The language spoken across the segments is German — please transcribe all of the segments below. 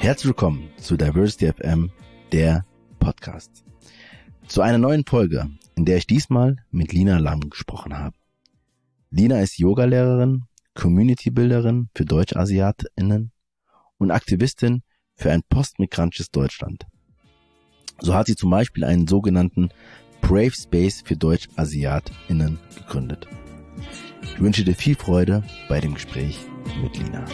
Herzlich willkommen zu Diversity FM, der Podcast. Zu einer neuen Folge, in der ich diesmal mit Lina Lam gesprochen habe. Lina ist Yogalehrerin, Community-Builderin für DeutschasiatInnen und Aktivistin für ein postmigrantisches Deutschland. So hat sie zum Beispiel einen sogenannten Brave Space für DeutschasiatInnen gegründet. Ich wünsche dir viel Freude bei dem Gespräch mit Lina.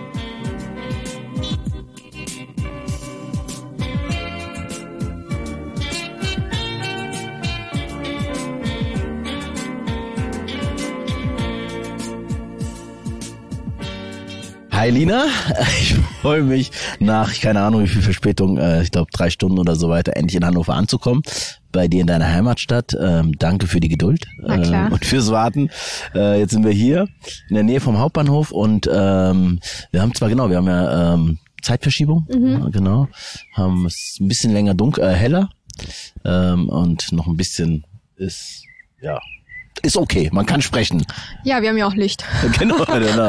Hi Lina, ich freue mich nach, keine Ahnung wie viel Verspätung, ich glaube 3 Stunden oder so weiter, endlich in Hannover anzukommen, bei dir in deiner Heimatstadt. Danke für die Geduld und fürs Warten. Jetzt sind wir hier in der Nähe vom Hauptbahnhof und wir haben ja Zeitverschiebung, genau, haben es ein bisschen länger heller und noch ein bisschen ist okay, man kann sprechen. Ja, wir haben ja auch Licht. Genau.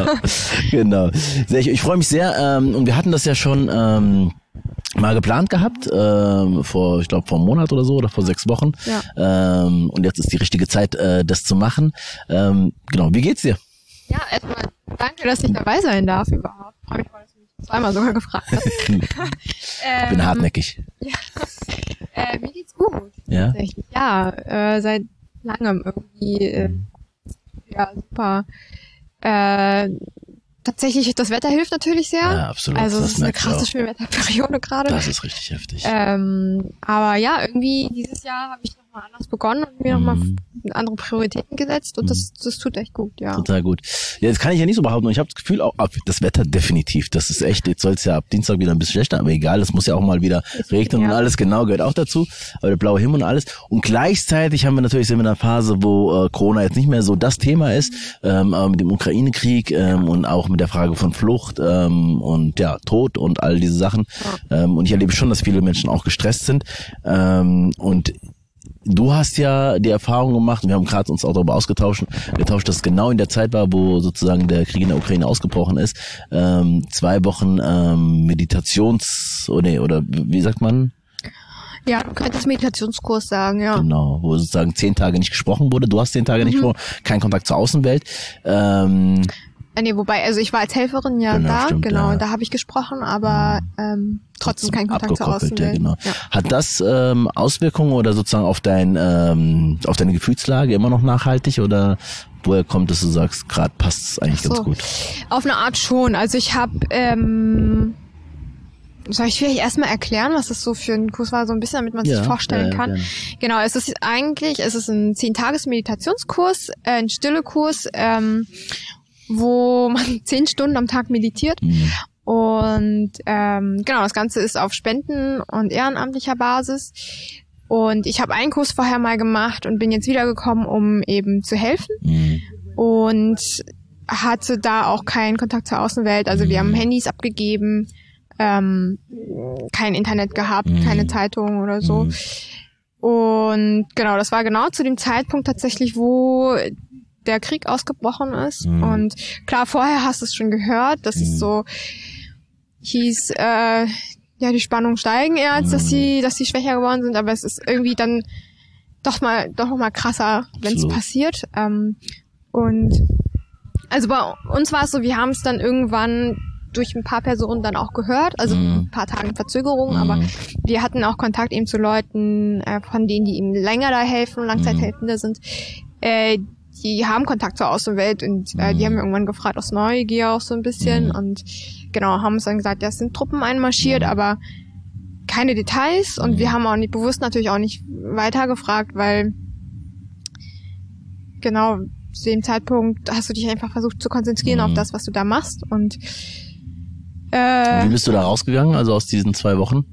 Ich freue mich sehr und wir hatten das ja schon mal geplant gehabt, vor einem Monat oder so oder vor 6 Wochen. Ja. Und jetzt ist die richtige Zeit, das zu machen. Genau, wie geht's dir? Ja, erstmal danke, dass ich dabei sein darf überhaupt. Ich freue mich, dass du mich zweimal sogar gefragt hast. Ich bin hartnäckig. Ja. Mir geht's gut. Ja? Ja, seit langem irgendwie, super. Tatsächlich, das Wetter hilft natürlich sehr. Ja, absolut. Also es ist eine krasse Schönwetterperiode gerade. Das ist richtig heftig. Aber ja, irgendwie dieses Jahr habe ich nochmal anders begonnen und mir nochmal andere Prioritäten gesetzt und das tut echt gut, ja. Total gut. Ja, das kann ich ja nicht so behaupten und ich habe das Gefühl auch, das Wetter definitiv, das ist echt, jetzt soll es ja ab Dienstag wieder ein bisschen schlechter, aber egal, es muss ja auch mal wieder regnen und alles, genau, gehört auch dazu, aber der blaue Himmel und alles und gleichzeitig sind wir in einer Phase, wo Corona jetzt nicht mehr so das Thema ist, aber mit dem Ukraine-Krieg und auch mit der Frage von Flucht und ja, Tod und all diese Sachen und ich erlebe schon, dass viele Menschen auch gestresst sind und du hast ja die Erfahrung gemacht, wir haben gerade uns auch darüber ausgetauscht, dass es genau in der Zeit war, wo sozusagen der Krieg in der Ukraine ausgebrochen ist, 2 Wochen oder wie sagt man? Ja, du könntest Meditationskurs sagen, ja. Genau, wo sozusagen 10 Tage nicht gesprochen wurde, du hast 10 Tage nicht gesprochen, kein Kontakt zur Außenwelt. Wobei, also ich war als Helferin da habe ich gesprochen, aber trotzdem kein Kontakt zur Außenwelt. Genau. Ja. Hat das Auswirkungen oder sozusagen auf deine Gefühlslage immer noch nachhaltig oder woher kommt es, du sagst, gerade passt es eigentlich ganz gut? Auf eine Art schon. Also ich habe soll ich vielleicht erstmal erklären, was das so für ein Kurs war, so ein bisschen, damit man sich vorstellen kann? Gerne. Genau, es ist ein 10-Tages-Meditationskurs, ein Stillekurs, wo man 10 Stunden am Tag meditiert. Und genau, das Ganze ist auf Spenden- und ehrenamtlicher Basis. Und ich habe einen Kurs vorher mal gemacht und bin jetzt wiedergekommen, um eben zu helfen. Und hatte da auch keinen Kontakt zur Außenwelt. Also wir haben Handys abgegeben, kein Internet gehabt, keine Zeitung oder so. Und genau, das war genau zu dem Zeitpunkt tatsächlich, wo der Krieg ausgebrochen ist. Und klar, vorher hast du es schon gehört, dass es so hieß, die Spannungen steigen eher, als dass sie schwächer geworden sind, aber es ist irgendwie dann doch noch mal krasser, wenn es passiert. Und also bei uns war es so, wir haben es dann irgendwann durch ein paar Personen dann auch gehört, also ein paar Tage Verzögerung, aber wir hatten auch Kontakt eben zu Leuten, von denen, die eben länger da helfen, Langzeithelfende sind, die haben Kontakt zur Außenwelt und die haben irgendwann gefragt, aus Neugier auch so ein bisschen und genau, haben uns dann gesagt, ja, es sind Truppen einmarschiert, aber keine Details und wir haben auch nicht bewusst natürlich auch nicht weiter gefragt, weil genau zu dem Zeitpunkt hast du dich einfach versucht zu konzentrieren auf das, was du da machst und wie bist du da rausgegangen, also aus diesen 2 Wochen?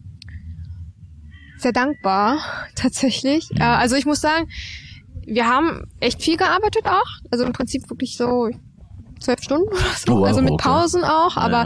Sehr dankbar, tatsächlich. Also ich muss sagen, wir haben echt viel gearbeitet auch. Also im Prinzip wirklich so 12 Stunden oder so. Oh, wow, also mit Pausen auch. Aber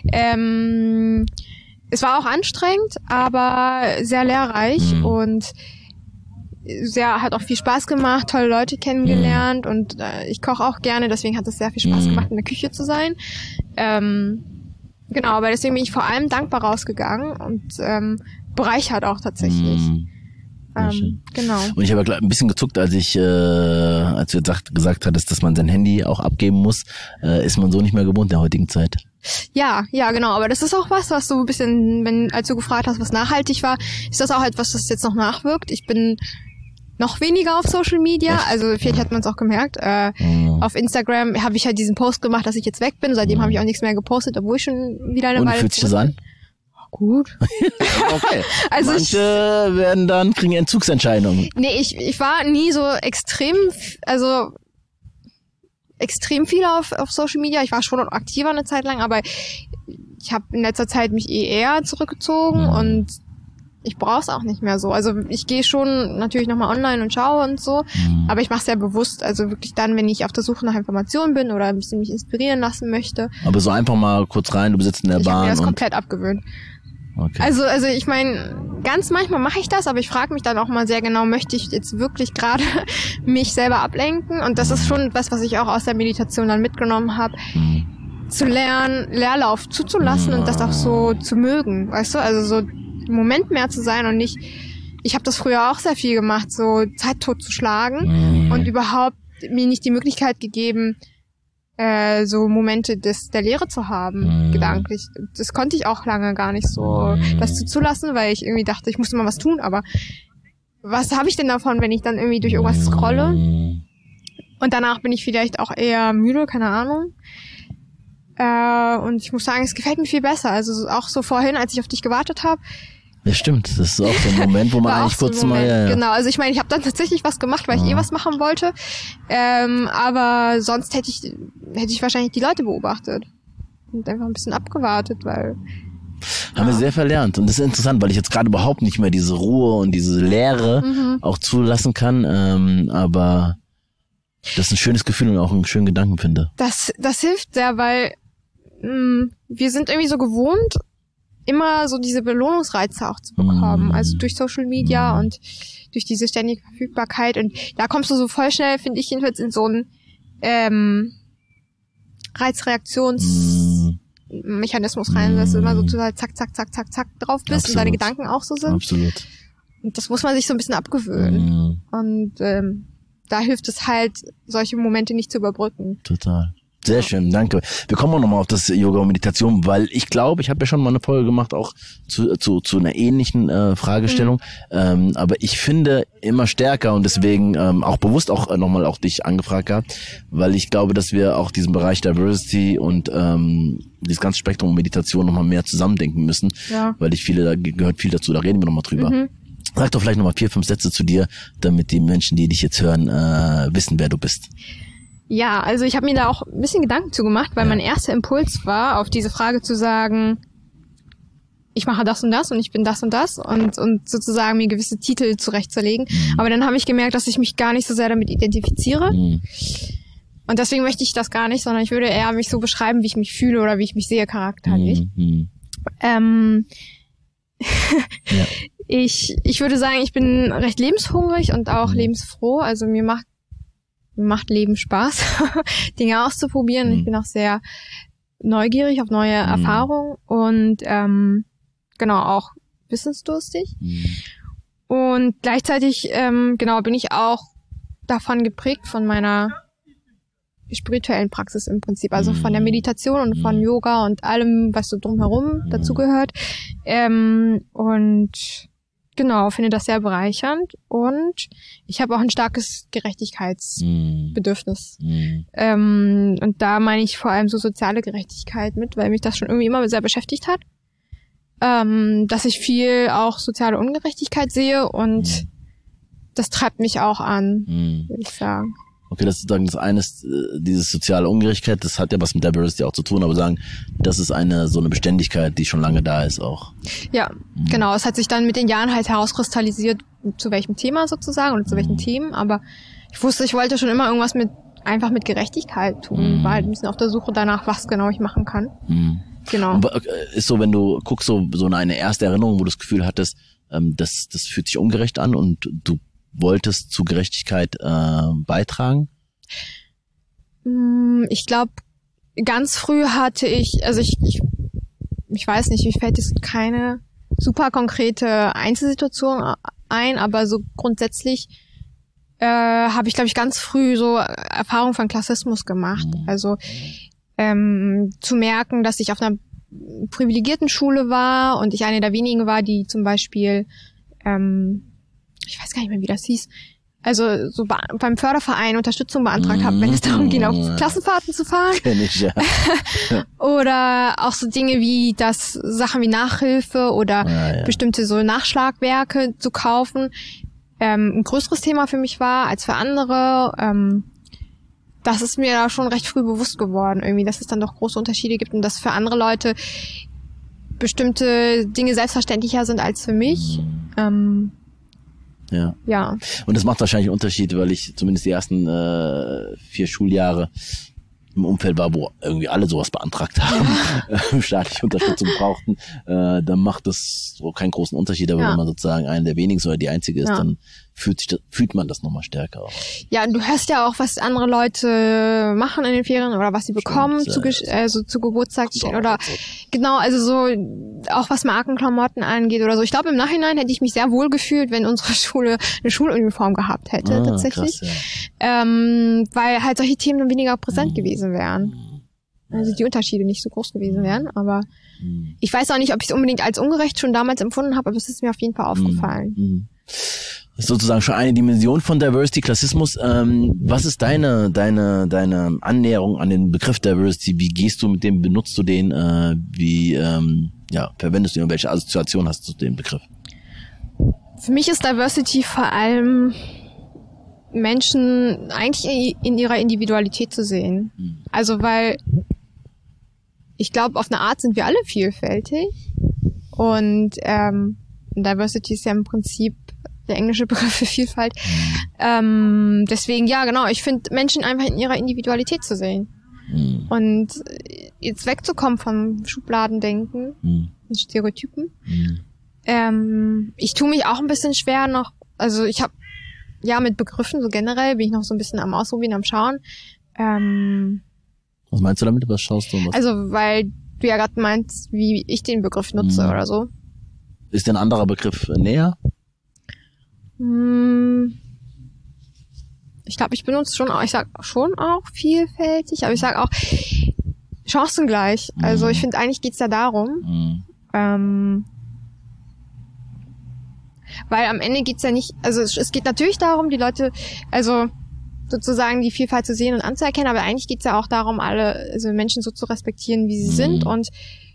es war auch anstrengend, aber sehr lehrreich und hat auch viel Spaß gemacht, tolle Leute kennengelernt und ich koche auch gerne, deswegen hat es sehr viel Spaß gemacht, in der Küche zu sein. Genau, aber deswegen bin ich vor allem dankbar rausgegangen und bereichert auch tatsächlich. Genau. Und ich habe ein bisschen gezuckt, als du gesagt hattest, dass man sein Handy auch abgeben muss, ist man so nicht mehr gewohnt in der heutigen Zeit. Ja, genau, aber das ist auch was du ein bisschen, als du gefragt hast, was nachhaltig war, ist das auch etwas, das jetzt noch nachwirkt. Ich bin noch weniger auf Social Media, also vielleicht hat man es auch gemerkt. Auf Instagram habe ich halt diesen Post gemacht, dass ich jetzt weg bin, seitdem habe ich auch nichts mehr gepostet, obwohl ich schon wieder eine Weile. Und fühlt sich das an? Gut. Okay. Also Manche kriegen Entzugsentscheidungen. Nee, ich war nie so extrem viel auf Social Media. Ich war schon aktiver eine Zeit lang, aber ich habe in letzter Zeit mich eher zurückgezogen und ich brauche es auch nicht mehr so. Also ich gehe schon natürlich nochmal online und schaue und so, aber ich mache es sehr bewusst. Also wirklich dann, wenn ich auf der Suche nach Informationen bin oder ein bisschen mich inspirieren lassen möchte. Aber so einfach mal kurz rein, du sitzt in der Bahn. Ich habe mir das komplett abgewöhnt. Okay. Also ich meine, ganz manchmal mache ich das, aber ich frage mich dann auch mal sehr genau, möchte ich jetzt wirklich gerade mich selber ablenken? Und das ist schon was ich auch aus der Meditation dann mitgenommen habe, zu lernen, Leerlauf zuzulassen und das auch so zu mögen, weißt du? Also so im Moment mehr zu sein und nicht, ich habe das früher auch sehr viel gemacht, so Zeit totzuschlagen und überhaupt mir nicht die Möglichkeit gegeben, so Momente der Leere zu haben, gedanklich. Das konnte ich auch lange gar nicht so, das zuzulassen, weil ich irgendwie dachte, ich muss immer was tun, aber was habe ich denn davon, wenn ich dann irgendwie durch irgendwas scrolle? Und danach bin ich vielleicht auch eher müde, keine Ahnung. Und ich muss sagen, es gefällt mir viel besser. Also auch so vorhin, als ich auf dich gewartet habe. Ja, stimmt. Das ist auch so ein Moment, wo man eigentlich kurz so mal... Ja. Genau, also ich meine, ich habe dann tatsächlich was gemacht, weil ich was machen wollte. Aber sonst hätte ich wahrscheinlich die Leute beobachtet. Und einfach ein bisschen abgewartet, weil... Haben wir sehr verlernt. Und das ist interessant, weil ich jetzt gerade überhaupt nicht mehr diese Ruhe und diese Leere auch zulassen kann. Aber das ist ein schönes Gefühl und auch einen schönen Gedanken, finde. Das hilft sehr, weil wir sind irgendwie so gewohnt, immer so diese Belohnungsreize auch zu bekommen. Also durch Social Media und durch diese ständige Verfügbarkeit. Und da kommst du so voll schnell, finde ich jedenfalls, in so einen Reizreaktionsmechanismus rein, dass du immer so total zack, zack, zack, zack, zack drauf bist. Absolut. Und deine Gedanken auch so sind. Absolut. Und das muss man sich so ein bisschen abgewöhnen. Und da hilft es halt, solche Momente nicht zu überbrücken. Total. Sehr schön, danke. Wir kommen auch nochmal auf das Yoga und Meditation, weil ich glaube, ich habe ja schon mal eine Folge gemacht, auch zu einer ähnlichen Fragestellung. Aber ich finde immer stärker und deswegen auch bewusst auch nochmal auch dich angefragt gehabt, weil ich glaube, dass wir auch diesen Bereich Diversity und dieses ganze Spektrum Meditation nochmal mehr zusammendenken müssen, weil da gehört viel dazu, da reden wir nochmal drüber. Sag doch vielleicht nochmal 4, 5 Sätze zu dir, damit die Menschen, die dich jetzt hören, wissen, wer du bist. Ja, also ich habe mir da auch ein bisschen Gedanken zu gemacht, weil mein erster Impuls war, auf diese Frage zu sagen, ich mache das und ich bin das und sozusagen mir gewisse Titel zurechtzulegen. Aber dann habe ich gemerkt, dass ich mich gar nicht so sehr damit identifiziere. Und deswegen möchte ich das gar nicht, sondern ich würde eher mich so beschreiben, wie ich mich fühle oder wie ich mich sehe charakterlich. Ich würde sagen, ich bin recht lebenshungrig und auch lebensfroh. Also mir macht Leben Spaß, Dinge auszuprobieren. Ich bin auch sehr neugierig auf neue Erfahrungen und genau auch wissensdurstig. Und gleichzeitig bin ich auch davon geprägt von meiner spirituellen Praxis im Prinzip, also von der Meditation und von Yoga und allem, was so drumherum dazugehört. Und genau, finde das sehr bereichernd und ich habe auch ein starkes Gerechtigkeitsbedürfnis. Und da meine ich vor allem so soziale Gerechtigkeit mit, weil mich das schon irgendwie immer sehr beschäftigt hat. Dass ich viel auch soziale Ungerechtigkeit sehe und das treibt mich auch an, würde ich sagen. Okay, das ist sozusagen das eine, diese soziale Ungerechtigkeit, das hat ja was mit Diversity auch zu tun, aber sagen, das ist so eine Beständigkeit, die schon lange da ist auch. Ja, genau. Es hat sich dann mit den Jahren halt herauskristallisiert, zu welchem Thema sozusagen oder zu welchen Themen, aber ich wollte schon immer irgendwas einfach mit Gerechtigkeit tun, war halt ein bisschen auf der Suche danach, was genau ich machen kann. Genau. Und ist so, wenn du guckst, so eine erste Erinnerung, wo du das Gefühl hattest, das fühlt sich ungerecht an und du wolltest zu Gerechtigkeit beitragen? Ich glaube, ganz früh hatte ich ich weiß nicht, mir fällt jetzt keine super konkrete Einzelsituation ein, aber so grundsätzlich habe ich, glaube ich, ganz früh so Erfahrung von Klassismus gemacht. Also zu merken, dass ich auf einer privilegierten Schule war und ich eine der wenigen war, die zum Beispiel, ich weiß gar nicht mehr, wie das hieß, also so beim Förderverein Unterstützung beantragt habe, wenn es darum ging, auf Klassenfahrten zu fahren. Kenn ich, ja. Oder auch so Dinge wie Sachen wie Nachhilfe oder bestimmte so Nachschlagwerke zu kaufen, ein größeres Thema für mich war als für andere. Das ist mir da schon recht früh bewusst geworden, irgendwie, dass es dann doch große Unterschiede gibt und dass für andere Leute bestimmte Dinge selbstverständlicher sind als für mich. Ja. Und das macht wahrscheinlich einen Unterschied, weil ich zumindest die ersten 4 Schuljahre im Umfeld war, wo irgendwie alle sowas beantragt haben, staatliche Unterstützung brauchten, dann macht das so keinen großen Unterschied, aber wenn man sozusagen einer der wenigen oder die einzige ist, dann fühlt man das nochmal stärker auch. Ja, und du hörst ja auch, was andere Leute machen in den Ferien oder was sie bekommen zu Geburtstag oder genau, also so auch was Markenklamotten angeht oder so. Ich glaube, im Nachhinein hätte ich mich sehr wohl gefühlt, wenn unsere Schule eine Schuluniform gehabt hätte, tatsächlich. Krass, weil halt solche Themen dann weniger präsent gewesen wären. Also die Unterschiede nicht so groß gewesen wären, aber ich weiß auch nicht, ob ich es unbedingt als ungerecht schon damals empfunden habe, aber es ist mir auf jeden Fall aufgefallen. Das ist sozusagen schon eine Dimension von Diversity, Klassismus. Was ist deine Annäherung an den Begriff Diversity? Wie gehst du mit dem, benutzt du den, wie verwendest du ihn, welche Assoziation hast du zu dem Begriff? Für mich ist Diversity vor allem Menschen eigentlich in ihrer Individualität zu sehen. Also weil ich glaube, auf eine Art sind wir alle vielfältig und Diversity ist ja im Prinzip der englische Begriff für Vielfalt. Deswegen, ja genau, ich finde Menschen einfach in ihrer Individualität zu sehen. Und jetzt wegzukommen vom Schubladendenken, und Stereotypen. Ich tue mich auch ein bisschen schwer noch, also ich habe mit Begriffen so generell bin ich noch so ein bisschen am Ausprobieren, am Schauen. Was meinst du damit? Was schaust du? Also, weil du ja gerade meinst, wie ich den Begriff nutze oder so. Ist denn ein anderer Begriff näher? Ich glaube, ich benutze ich sag schon auch vielfältig, aber ich sag auch chancengleich. Also ich finde, eigentlich geht's ja darum, weil am Ende geht's ja nicht, also es geht natürlich darum, die Leute, also sozusagen die Vielfalt zu sehen und anzuerkennen, aber eigentlich geht's ja auch darum, also Menschen so zu respektieren, wie sie sind und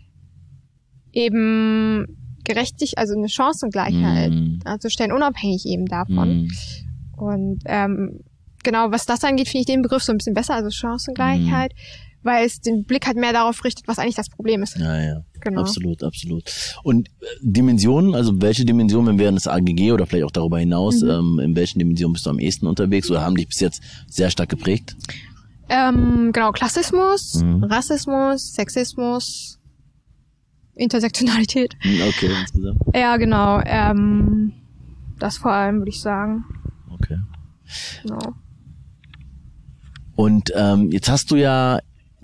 eben gerechtig, also eine Chancengleichheit zu stellen, unabhängig eben davon. Und genau, was das angeht, finde ich den Begriff so ein bisschen besser, also Chancengleichheit, weil es den Blick halt mehr darauf richtet, was eigentlich das Problem ist. Ja. Genau. Absolut. Und Dimensionen, also welche Dimensionen, wären das AGG oder vielleicht auch darüber hinaus, in welchen Dimensionen bist du am ehesten unterwegs oder haben dich bis jetzt sehr stark geprägt? Genau, Klassismus, Rassismus, Sexismus, Intersektionalität. Okay, insgesamt. Ja, genau. Das vor allem, würde ich sagen. Okay. Genau. Und jetzt hast du ja,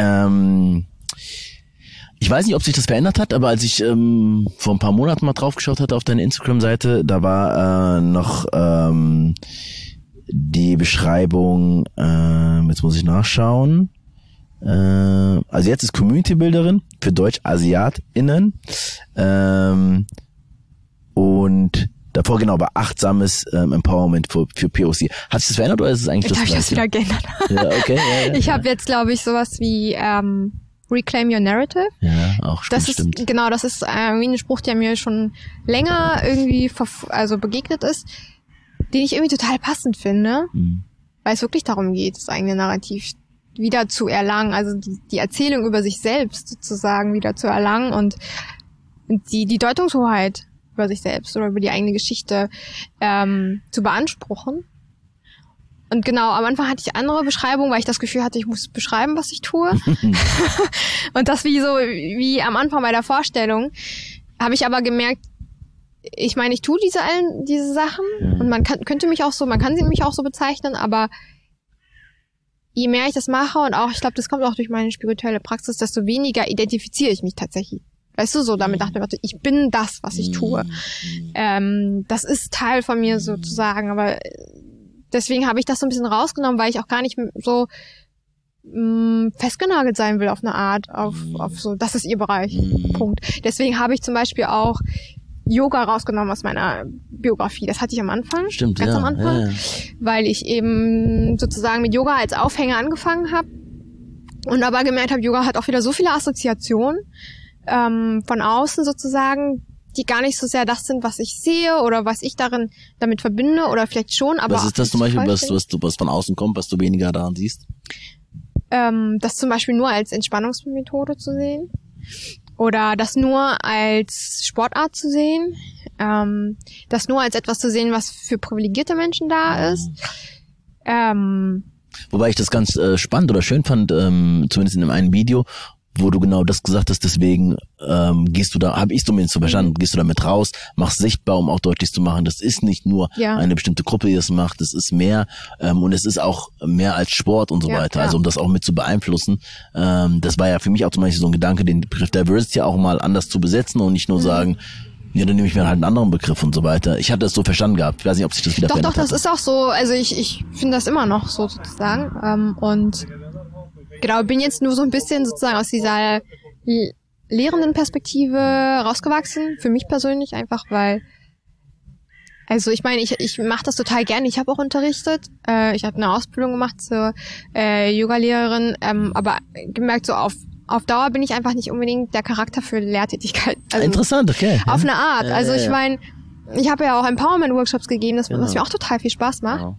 ich weiß nicht, ob sich das verändert hat, aber als ich vor ein paar Monaten mal draufgeschaut hatte auf deine Instagram-Seite, da war noch die Beschreibung, jetzt muss ich nachschauen, also jetzt ist Community-Builderin für Deutsch-AsiatInnen und davor genau war achtsames Empowerment für POC. Hat sich das verändert oder ist es eigentlich das Gleiche? Ich habe das wieder geändert. Ja, okay. Ja. Ich habe jetzt, glaube ich, sowas wie Reclaim Your Narrative. Ja, auch das stimmt. Ist, genau, das ist irgendwie ein Spruch, der mir schon länger irgendwie begegnet ist, den ich irgendwie total passend finde, weil es wirklich darum geht, das eigene Narrativ wieder zu erlangen, also die Erzählung über sich selbst sozusagen wieder zu erlangen und die Deutungshoheit über sich selbst oder über die eigene Geschichte zu beanspruchen. Und genau, am Anfang hatte ich andere Beschreibungen, weil ich das Gefühl hatte, ich muss beschreiben, was ich tue. Und das wie am Anfang bei der Vorstellung, habe ich aber gemerkt, ich meine, ich tue diese Sachen und man kann sie mich auch so bezeichnen, aber je mehr ich das mache und auch, ich glaube, das kommt auch durch meine spirituelle Praxis, desto weniger identifiziere ich mich tatsächlich Weißt du, so damit dachte ich, ich bin das, was ich tue. Das ist Teil von mir sozusagen, aber deswegen habe ich das so ein bisschen rausgenommen, weil ich auch gar nicht so festgenagelt sein will auf eine Art, auf so, das ist ihr Bereich, Punkt. Deswegen habe ich zum Beispiel auch Yoga rausgenommen aus meiner Biografie. Das hatte ich am Anfang, Stimmt, ganz am Anfang, ja. weil ich eben sozusagen mit Yoga als Aufhänger angefangen habe und aber gemerkt habe, Yoga hat auch wieder so viele Assoziationen von außen sozusagen, die gar nicht so sehr das sind, was ich sehe oder was ich damit verbinde oder vielleicht schon, aber was ist das zum Beispiel, was von außen kommt, was du weniger daran siehst? Das zum Beispiel nur als Entspannungsmethode zu sehen oder das nur als Sportart zu sehen, das nur als etwas zu sehen, was für privilegierte Menschen da ist. Wobei ich das ganz spannend oder schön fand, zumindest in dem einen Video, wo du genau das gesagt hast, deswegen gehst du da, habe ich zumindest so verstanden, gehst du damit raus, machst sichtbar, um auch deutlich zu machen, das ist nicht nur eine bestimmte Gruppe, die das macht, das ist mehr und es ist auch mehr als Sport und so weiter, also um das auch mit zu beeinflussen. Das war ja für mich auch zum Beispiel so ein Gedanke, den Begriff Diversity auch mal anders zu besetzen und nicht nur sagen, ja, dann nehme ich mir halt einen anderen Begriff und so weiter. Ich hatte das so verstanden gehabt. Ich weiß nicht, ob sich das wieder verändert hat. Doch, das ist auch so, also ich finde das immer noch so sozusagen und genau, bin jetzt nur so ein bisschen sozusagen aus dieser lehrenden Perspektive rausgewachsen. Für mich persönlich einfach, weil, also ich meine, ich mache das total gerne. Ich habe auch unterrichtet. Ich habe eine Ausbildung gemacht zur Yoga-Lehrerin, aber gemerkt, so auf Dauer bin ich einfach nicht unbedingt der Charakter für Lehrtätigkeit. Also interessant, okay. Auf eine Art. Also ich meine, ich habe ja auch Empowerment-Workshops gegeben, was mir auch total viel Spaß macht.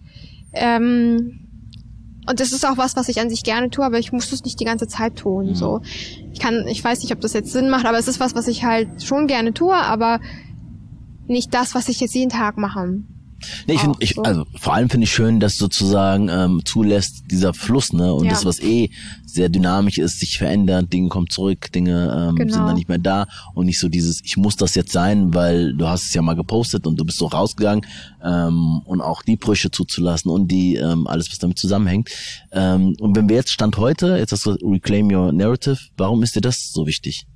Und das ist auch was ich an sich gerne tue, aber ich muss das nicht die ganze Zeit tun. So, ich weiß nicht, ob das jetzt Sinn macht, aber es ist was ich halt schon gerne tue, aber nicht das, was ich jetzt jeden Tag mache. Nee, also vor allem finde ich schön, dass sozusagen zulässt dieser Fluss, ne? Und das, was sehr dynamisch ist, sich verändert, Dinge kommen zurück, Dinge sind dann nicht mehr da und nicht so dieses, ich muss das jetzt sein, weil du hast es ja mal gepostet und du bist so rausgegangen und auch die Brüche zuzulassen und die alles, was damit zusammenhängt. Und wenn wir jetzt Stand heute, jetzt hast du Reclaim Your Narrative, warum ist dir das so wichtig?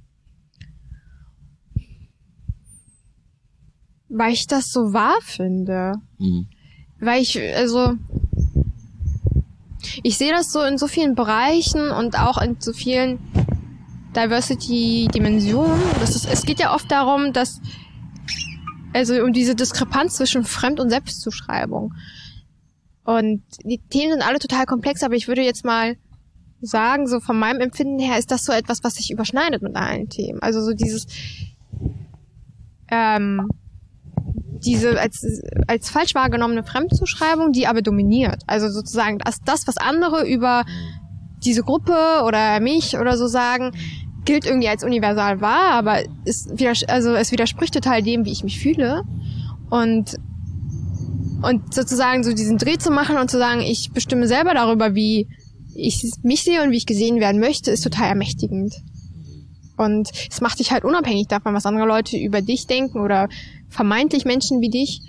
Weil ich das so wahr finde. Weil ich sehe das so in so vielen Bereichen und auch in so vielen Diversity-Dimensionen. Es geht ja oft darum, um diese Diskrepanz zwischen Fremd- und Selbstzuschreibung. Und die Themen sind alle total komplex, aber ich würde jetzt mal sagen, so von meinem Empfinden her ist das so etwas, was sich überschneidet mit allen Themen. Also so dieses diese als falsch wahrgenommene Fremdzuschreibung, die aber dominiert. Also sozusagen das, was andere über diese Gruppe oder mich oder so sagen, gilt irgendwie als universal wahr, aber es widerspricht total dem, wie ich mich fühle. Und sozusagen so diesen Dreh zu machen und zu sagen, ich bestimme selber darüber, wie ich mich sehe und wie ich gesehen werden möchte, ist total ermächtigend. Und es macht dich halt unabhängig davon, was andere Leute über dich denken oder vermeintlich Menschen wie dich.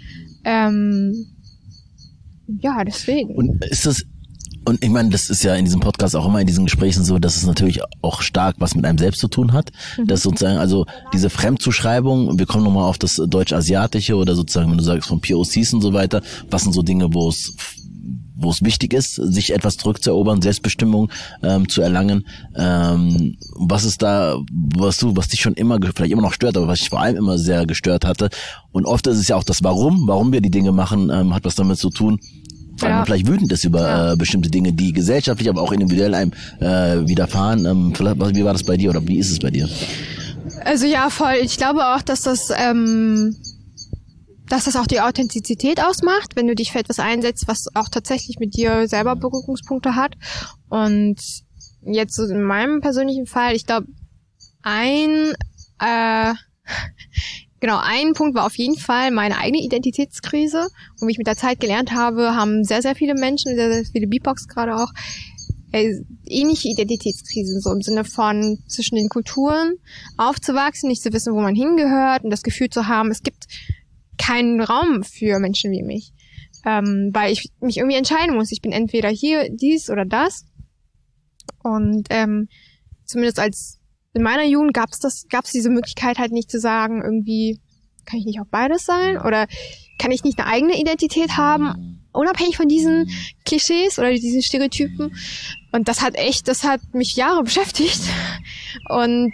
Deswegen. Und ich meine, das ist ja in diesem Podcast auch immer in diesen Gesprächen so, dass es natürlich auch stark was mit einem selbst zu tun hat. Dass sozusagen, also diese Fremdzuschreibung, wir kommen nochmal auf das Deutsch-Asiatische oder sozusagen, wenn du sagst von POCs und so weiter, was sind so Dinge, wo es wichtig ist, sich etwas zurückzuerobern, Selbstbestimmung zu erlangen. Was ist da, was dich schon immer, vielleicht immer noch stört, aber was dich vor allem immer sehr gestört hatte. Und oft ist es ja auch das Warum wir die Dinge machen, hat was damit zu tun, weil man vielleicht wütend ist über bestimmte Dinge, die gesellschaftlich, aber auch individuell einem widerfahren. Wie war das bei dir oder wie ist es bei dir? Also ja, voll. Ich glaube auch, dass das auch die Authentizität ausmacht, wenn du dich für etwas einsetzt, was auch tatsächlich mit dir selber Berührungspunkte hat. Und jetzt so in meinem persönlichen Fall, ich glaube, ein Punkt war auf jeden Fall meine eigene Identitätskrise. Und wie ich mit der Zeit gelernt habe, haben sehr, sehr viele Menschen, sehr, sehr viele BIPOCs gerade auch, ähnliche Identitätskrisen, so im Sinne von zwischen den Kulturen aufzuwachsen, nicht zu wissen, wo man hingehört und das Gefühl zu haben, es gibt keinen Raum für Menschen wie mich, weil ich mich irgendwie entscheiden muss. Ich bin entweder hier, dies oder das. Und zumindest als in meiner Jugend gab's diese Möglichkeit halt nicht zu sagen, irgendwie kann ich nicht auch beides sein oder kann ich nicht eine eigene Identität haben, unabhängig von diesen Klischees oder diesen Stereotypen. Und das hat mich Jahre beschäftigt. Und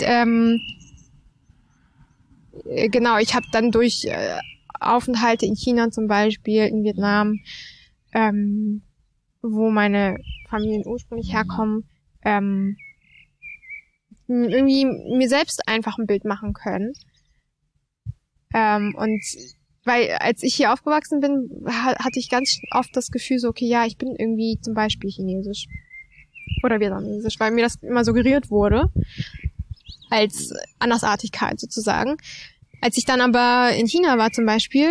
genau, ich habe dann durch Aufenthalte in China zum Beispiel, in Vietnam, wo meine Familien ursprünglich herkommen, irgendwie mir selbst einfach ein Bild machen können. Und weil als ich hier aufgewachsen bin, hatte ich ganz oft das Gefühl so, okay, ja, ich bin irgendwie zum Beispiel chinesisch oder vietnamesisch, weil mir das immer suggeriert wurde als Andersartigkeit sozusagen. Als ich dann aber in China war zum Beispiel,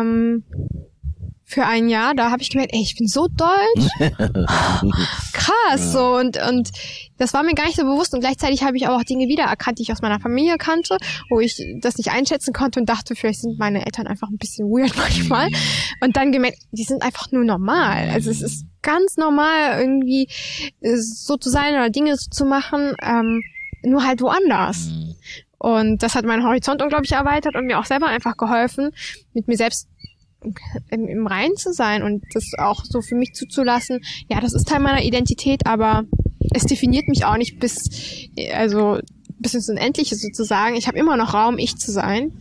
für ein Jahr, da habe ich gemerkt, ey, ich bin so deutsch. Krass, so. Und das war mir gar nicht so bewusst. Und gleichzeitig habe ich aber auch Dinge wiedererkannt, die ich aus meiner Familie kannte, wo ich das nicht einschätzen konnte und dachte, vielleicht sind meine Eltern einfach ein bisschen weird manchmal. Und dann gemerkt, die sind einfach nur normal. Also es ist ganz normal, irgendwie so zu sein oder Dinge so zu machen, nur halt woanders. Und das hat meinen Horizont unglaublich erweitert und mir auch selber einfach geholfen, mit mir selbst im Reinen zu sein und das auch so für mich zuzulassen. Ja, das ist Teil meiner Identität, aber es definiert mich auch nicht bis ins Unendliche sozusagen. Ich habe immer noch Raum, ich zu sein.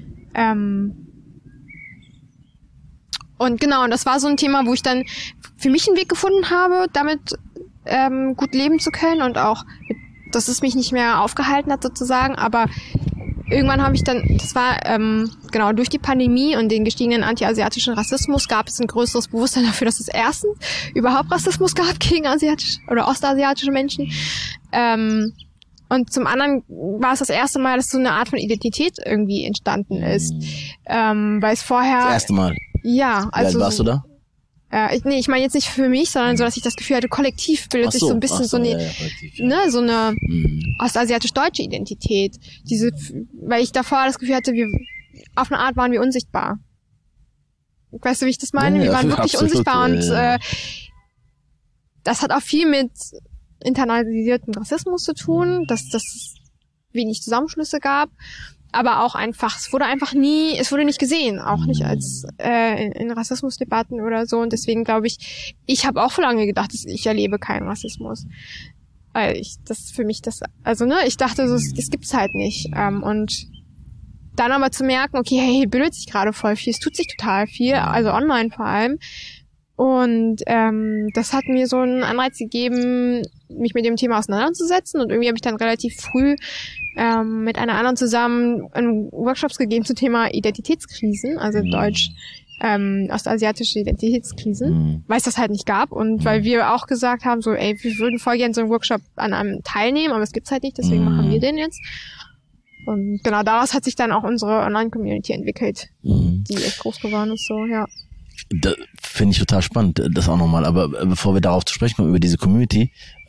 Und genau, und das war so ein Thema, wo ich dann für mich einen Weg gefunden habe, damit gut leben zu können und auch, dass es mich nicht mehr aufgehalten hat sozusagen, aber irgendwann habe ich dann, das war genau durch die Pandemie und den gestiegenen anti-asiatischen Rassismus gab es ein größeres Bewusstsein dafür, dass es erstens überhaupt Rassismus gab gegen asiatische oder ostasiatische Menschen. Und zum anderen war es das erste Mal, dass so eine Art von Identität irgendwie entstanden ist. Weil es vorher... Das erste Mal? Ja. Also, wie alt warst du da? Ich meine jetzt nicht für mich, sondern so, dass ich das Gefühl hatte, kollektiv bildet sich so ein bisschen so eine ostasiatisch-deutsche Identität. Weil ich davor das Gefühl hatte, auf eine Art waren wir unsichtbar. Weißt du, wie ich das meine? Wir waren wirklich absolut unsichtbar und das hat auch viel mit internalisiertem Rassismus zu tun, dass es wenig Zusammenschlüsse gab. Aber auch einfach, es wurde nicht gesehen, auch nicht als in Rassismusdebatten oder so. Und deswegen glaube ich habe auch vor lange gedacht, ich erlebe keinen Rassismus. Weil ich dachte so, es gibt's halt nicht. Und dann aber zu merken, okay, hey, hier bildet sich gerade voll viel, es tut sich total viel, also online vor allem. Und das hat mir so einen Anreiz gegeben, mich mit dem Thema auseinanderzusetzen. Und irgendwie habe ich dann relativ früh mit einer anderen zusammen Workshops gegeben zum Thema Identitätskrisen, also Deutsch ostasiatische Identitätskrisen, weil es das halt nicht gab und weil wir auch gesagt haben, so, ey, wir würden voll gerne so einen Workshop an einem teilnehmen, aber es gibt's halt nicht, deswegen machen wir den jetzt. Und genau daraus hat sich dann auch unsere Online-Community entwickelt, die echt groß geworden ist, so, ja. Das finde ich total spannend, das auch nochmal. Aber bevor wir darauf zu sprechen kommen, über diese Community,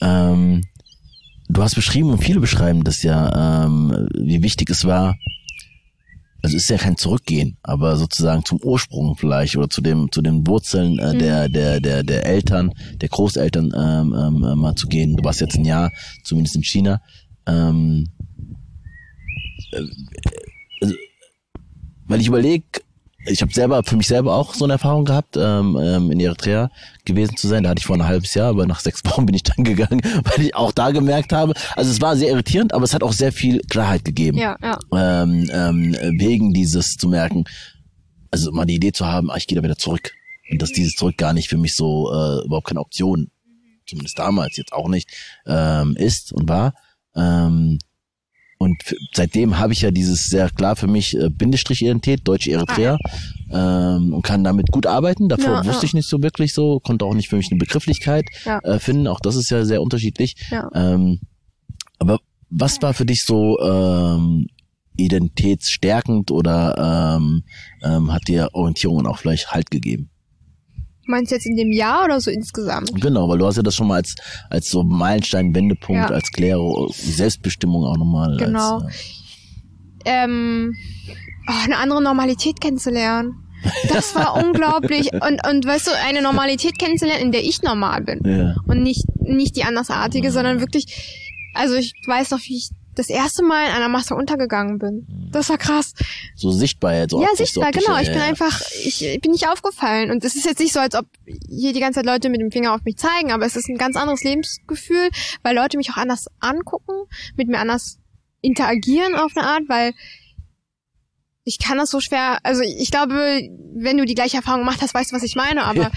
du hast beschrieben und viele beschreiben das ja, wie wichtig es war, also es ist ja kein Zurückgehen, aber sozusagen zum Ursprung vielleicht oder zu den Wurzeln der Eltern, der Großeltern mal zu gehen. Du warst jetzt ein Jahr, zumindest in China. Weil ich überlege, ich habe für mich selber auch so eine Erfahrung gehabt, in Eritrea gewesen zu sein. Da hatte ich vor ein halbes Jahr, aber nach 6 Wochen bin ich dann gegangen, weil ich auch da gemerkt habe, also es war sehr irritierend, aber es hat auch sehr viel Klarheit gegeben. Ja. Wegen dieses zu merken, also mal die Idee zu haben, ich gehe da wieder zurück. Und dass dieses Zurück gar nicht für mich so überhaupt keine Option, zumindest damals, jetzt auch nicht, ist und war. Und seitdem habe ich ja dieses sehr klar für mich Bindestrich-Identität, deutsche Eritrea, und kann damit gut arbeiten. Davor wusste ich nicht so wirklich so, konnte auch nicht für mich eine Begrifflichkeit finden. Auch das ist ja sehr unterschiedlich. Ja. Aber was war für dich so identitätsstärkend oder hat dir Orientierungen auch vielleicht Halt gegeben? Meinst du jetzt in dem Jahr oder so insgesamt? Genau, weil du hast ja das schon mal als so Meilenstein, Wendepunkt, als Klärung, Selbstbestimmung auch nochmal. Genau. Eine andere Normalität kennenzulernen. Das war unglaublich. Und weißt du, eine Normalität kennenzulernen, in der ich normal bin. Ja. Und nicht die andersartige, sondern wirklich, also ich weiß noch, wie ich das erste Mal in einer Masse untergegangen bin. Das war krass. So sichtbar, so ja, optisch, sichtbar, so optisch, genau. Ich bin nicht aufgefallen. Und es ist jetzt nicht so, als ob hier die ganze Zeit Leute mit dem Finger auf mich zeigen, aber es ist ein ganz anderes Lebensgefühl, weil Leute mich auch anders angucken, mit mir anders interagieren auf eine Art, weil ich kann das so schwer, also ich glaube, wenn du die gleiche Erfahrung gemacht hast, weißt du, was ich meine, aber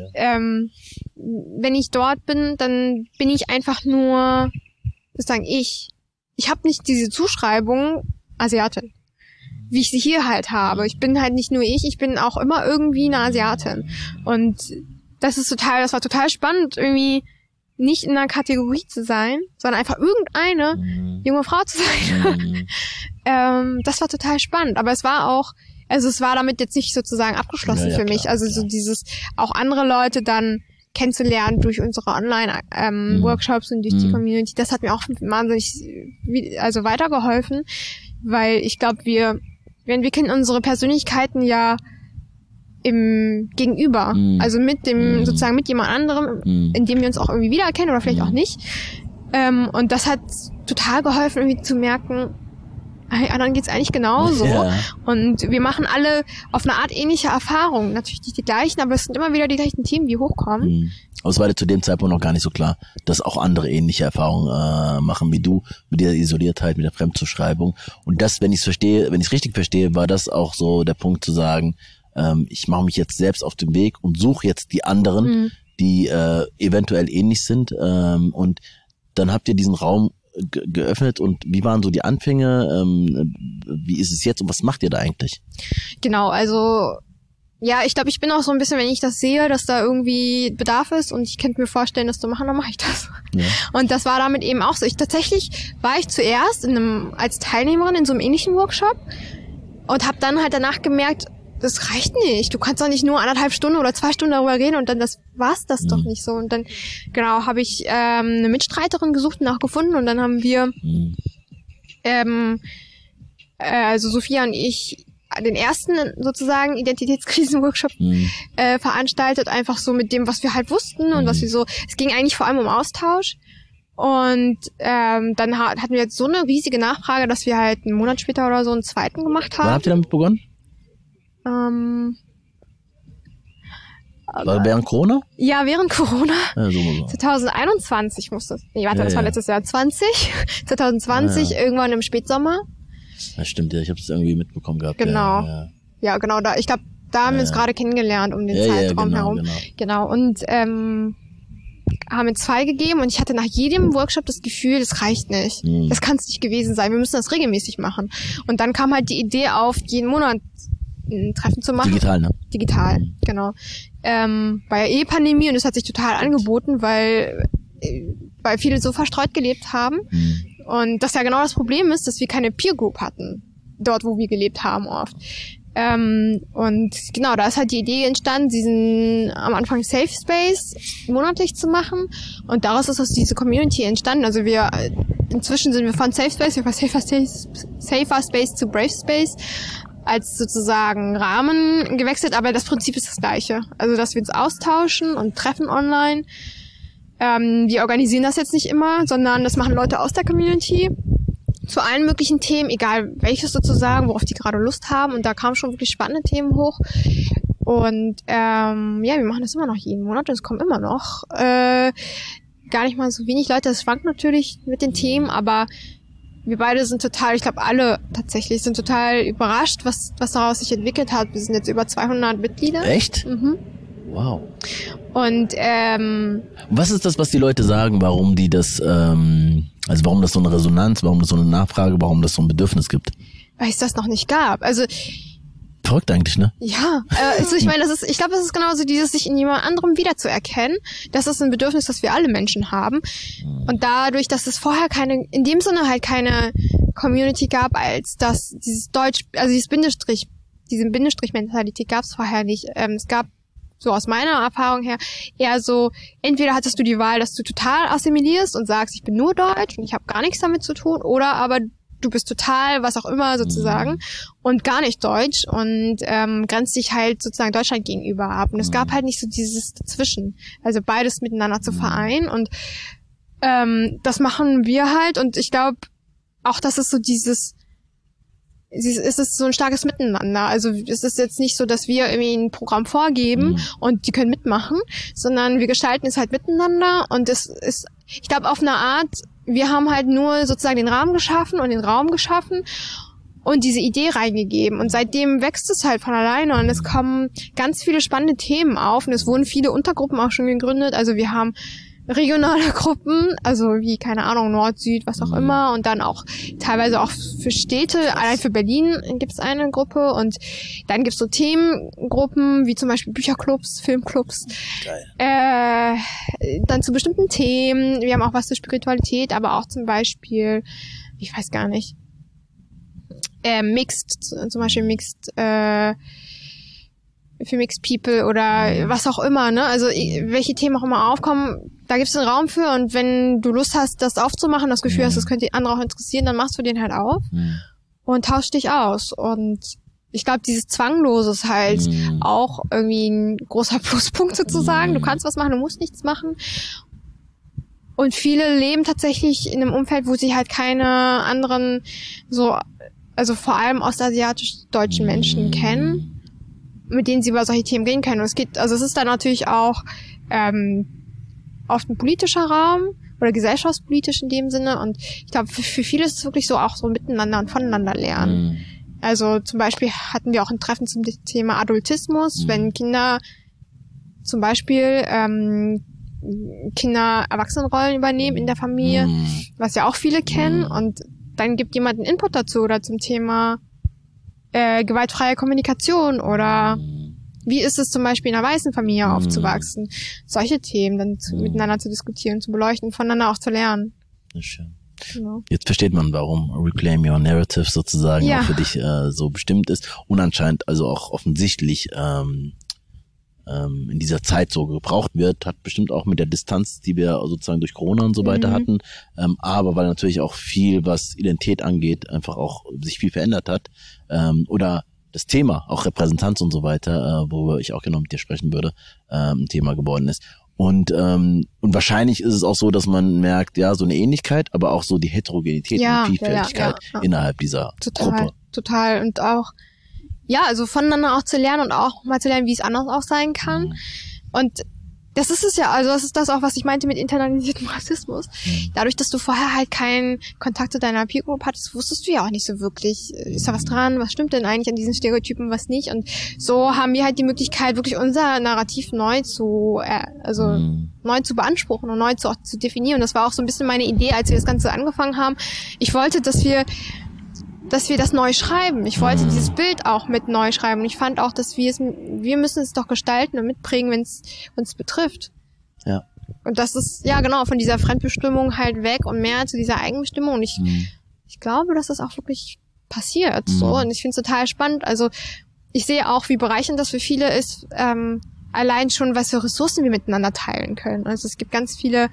wenn ich dort bin, dann bin ich einfach nur, sozusagen ich habe nicht diese Zuschreibung Asiatin, wie ich sie hier halt habe. Ich bin halt nicht nur ich bin auch immer irgendwie eine Asiatin. Und das war total spannend, irgendwie nicht in einer Kategorie zu sein, sondern einfach irgendeine junge Frau zu sein. Das war total spannend. Aber es war damit jetzt nicht sozusagen abgeschlossen für mich. Klar, also so dieses, auch andere Leute dann kennenzulernen durch unsere Online-Workshops und durch die Community, das hat mir auch wahnsinnig weitergeholfen, weil ich glaube, wir entwickeln unsere Persönlichkeiten ja im Gegenüber, also mit dem sozusagen mit jemand anderem, in dem wir uns auch irgendwie wiedererkennen oder vielleicht auch nicht. Und das hat total geholfen, irgendwie zu merken, hey, anderen geht's eigentlich genauso. Ja. Und wir machen alle auf eine Art ähnliche Erfahrungen. Natürlich nicht die gleichen, aber es sind immer wieder die gleichen Themen, die hochkommen. Aber es war dir zu dem Zeitpunkt noch gar nicht so klar, dass auch andere ähnliche Erfahrungen machen wie du, mit der Isoliertheit, mit der Fremdzuschreibung. Und das, wenn ich es richtig verstehe, war das auch so der Punkt zu sagen, ich mache mich jetzt selbst auf den Weg und suche jetzt die anderen, die eventuell ähnlich sind. Und dann habt ihr diesen Raum geöffnet. Und wie waren so die Anfänge? Wie ist es jetzt und was macht ihr da eigentlich? Genau, also ja, ich glaube, ich bin auch so ein bisschen, wenn ich das sehe, dass da irgendwie Bedarf ist und ich könnte mir vorstellen, das zu machen, dann mache ich das. Ja. Und das war damit eben auch so. Tatsächlich war ich zuerst als Teilnehmerin in so einem ähnlichen Workshop und habe dann halt danach gemerkt, das reicht nicht. Du kannst doch nicht nur 1,5 Stunden oder 2 Stunden darüber reden und dann war's das doch nicht so. Und dann, genau, habe ich eine Mitstreiterin gesucht und auch gefunden und dann haben wir, also Sophia und ich, den ersten sozusagen Identitätskrisen-Workshop veranstaltet, einfach so mit dem, was wir halt wussten und was wir so, es ging eigentlich vor allem um Austausch. Und dann hatten wir jetzt so eine riesige Nachfrage, dass wir halt einen Monat später oder so einen zweiten gemacht haben. Wann habt ihr damit begonnen? War während Corona? Ja, während Corona. Ja, so. 2021 musste es. Nee, warte, das war letztes Jahr 2020, irgendwann im Spätsommer. Das stimmt, ja, ich habe es irgendwie mitbekommen gehabt. Genau. Ja, genau, ich glaube, da haben wir uns gerade kennengelernt um den Zeitraum herum. Genau. Und haben mir 2 gegeben und ich hatte nach jedem Workshop das Gefühl, das reicht nicht. Das kann es nicht gewesen sein. Wir müssen das regelmäßig machen. Und dann kam halt die Idee auf, jeden Monat ein Treffen zu machen. Digital, ne? Digital, genau. War ja Pandemie und es hat sich total angeboten, weil viele so verstreut gelebt haben. Und das ja genau das Problem ist, dass wir keine Peer Group hatten, dort wo wir gelebt haben oft. Und genau, da ist halt die Idee entstanden, diesen am Anfang Safe Space monatlich zu machen und daraus ist diese Community entstanden. Also inzwischen sind wir von Safe Space über Safer Space zu Brave Space als sozusagen Rahmen gewechselt, aber das Prinzip ist das gleiche. Also, dass wir uns austauschen und treffen online. Wir organisieren das jetzt nicht immer, sondern das machen Leute aus der Community zu allen möglichen Themen, egal welches sozusagen, worauf die gerade Lust haben. Und da kamen schon wirklich spannende Themen hoch. Und ja, wir machen das immer noch jeden Monat und es kommen immer noch gar nicht mal so wenig Leute. Das schwankt natürlich mit den Themen, aber wir beide sind total, ich glaube alle tatsächlich, sind total überrascht, was daraus sich entwickelt hat. Wir sind jetzt über 200 Mitglieder. Echt? Wow. Und was ist das, was die Leute sagen, warum die das, also warum das so eine Resonanz, warum das so eine Nachfrage, warum das so ein Bedürfnis gibt? Weil es das noch nicht gab. Also verrückt eigentlich, ne? Ja, also ich meine, ich glaube, das ist genauso dieses, sich in jemand anderem wiederzuerkennen. Das ist ein Bedürfnis, das wir alle Menschen haben. Und dadurch, dass es vorher in dem Sinne halt keine Community gab, als dass diese Bindestrich-Mentalität gab es vorher nicht. Es gab so aus meiner Erfahrung her eher so, entweder hattest du die Wahl, dass du total assimilierst und sagst, ich bin nur Deutsch und ich habe gar nichts damit zu tun, oder aber du bist total, was auch immer sozusagen, und gar nicht deutsch und grenzt dich halt sozusagen Deutschland gegenüber ab. Und es gab halt nicht so dieses Dazwischen, also beides miteinander zu vereinen. Und das machen wir halt. Und ich glaube, auch, dass es so es ist so ein starkes Miteinander. Also es ist jetzt nicht so, dass wir irgendwie ein Programm vorgeben und die können mitmachen, sondern wir gestalten es halt miteinander und es ist, ich glaube, auf eine Art, wir haben halt nur sozusagen den Rahmen geschaffen und den Raum geschaffen und diese Idee reingegeben. Und seitdem wächst es halt von alleine und es kommen ganz viele spannende Themen auf und es wurden viele Untergruppen auch schon gegründet. Also wir haben regionale Gruppen, also wie, keine Ahnung, Nord, Süd, was auch immer, und dann auch teilweise auch für Städte, allein für Berlin gibt es eine Gruppe und dann gibt es so Themengruppen, wie zum Beispiel Bücherclubs, Filmclubs. Geil. Dann zu bestimmten Themen, wir haben auch was zur Spiritualität, aber auch zum Beispiel, ich weiß gar nicht, zum Beispiel Mixed, für Mixed People oder was auch immer, ne? Also welche Themen auch immer aufkommen, da gibt es einen Raum für und wenn du Lust hast, das aufzumachen, das Gefühl hast, das könnte die andere auch interessieren, dann machst du den halt auf und tauschst dich aus. Und ich glaube, dieses Zwanglose ist halt auch irgendwie ein großer Pluspunkt sozusagen. Du kannst was machen, du musst nichts machen. Und viele leben tatsächlich in einem Umfeld, wo sie halt keine anderen so, also vor allem ostasiatisch-deutschen Menschen kennen, mit denen sie über solche Themen reden können. Und es ist dann natürlich auch oft ein politischer Raum oder gesellschaftspolitisch in dem Sinne. Und ich glaube, für viele ist es wirklich so auch so miteinander und voneinander lernen. Also zum Beispiel hatten wir auch ein Treffen zum Thema Adultismus, wenn Kinder zum Beispiel Kinder-Erwachsenenrollen übernehmen in der Familie, was ja auch viele kennen. Und dann gibt jemand einen Input dazu oder zum Thema gewaltfreie Kommunikation oder wie ist es zum Beispiel in einer weißen Familie aufzuwachsen? Solche Themen dann miteinander zu diskutieren, zu beleuchten, voneinander auch zu lernen. Schön. Genau. Jetzt versteht man, warum Reclaim Your Narrative sozusagen auch für dich so bestimmt ist und anscheinend also auch offensichtlich in dieser Zeit so gebraucht wird, hat bestimmt auch mit der Distanz, die wir sozusagen durch Corona und so weiter hatten, aber weil natürlich auch viel, was Identität angeht, einfach auch sich viel verändert hat, oder das Thema, auch Repräsentanz und so weiter, worüber ich auch gerne mit dir sprechen würde, ein Thema geworden ist. Und wahrscheinlich ist es auch so, dass man merkt, ja, so eine Ähnlichkeit, aber auch so die Heterogenität und Vielfältigkeit innerhalb dieser Gruppe. Total. Und auch also voneinander auch zu lernen und auch mal zu lernen, wie es anders auch sein kann. Und das ist es ja, also das ist das auch, was ich meinte mit internalisiertem Rassismus. Dadurch, dass du vorher halt keinen Kontakt zu deiner Peer Group hattest, wusstest du ja auch nicht so wirklich, ist da was dran, was stimmt denn eigentlich an diesen Stereotypen, was nicht. Und so haben wir halt die Möglichkeit, wirklich unser Narrativ neu zu beanspruchen und neu auch zu definieren. Und das war auch so ein bisschen meine Idee, als wir das Ganze angefangen haben. Ich wollte, dass wir das neu schreiben. Ich wollte dieses Bild auch mit neu schreiben. Und ich fand auch, dass wir müssen es doch gestalten und mitprägen, wenn es uns betrifft. Ja. Und das ist, von dieser Fremdbestimmung halt weg und mehr zu dieser Eigenbestimmung. Und ich glaube, dass das auch wirklich passiert. So. Und ich finde es total spannend. Also, ich sehe auch, wie bereichernd das für viele ist, allein schon, was für Ressourcen wir miteinander teilen können. Also, es gibt ganz viele,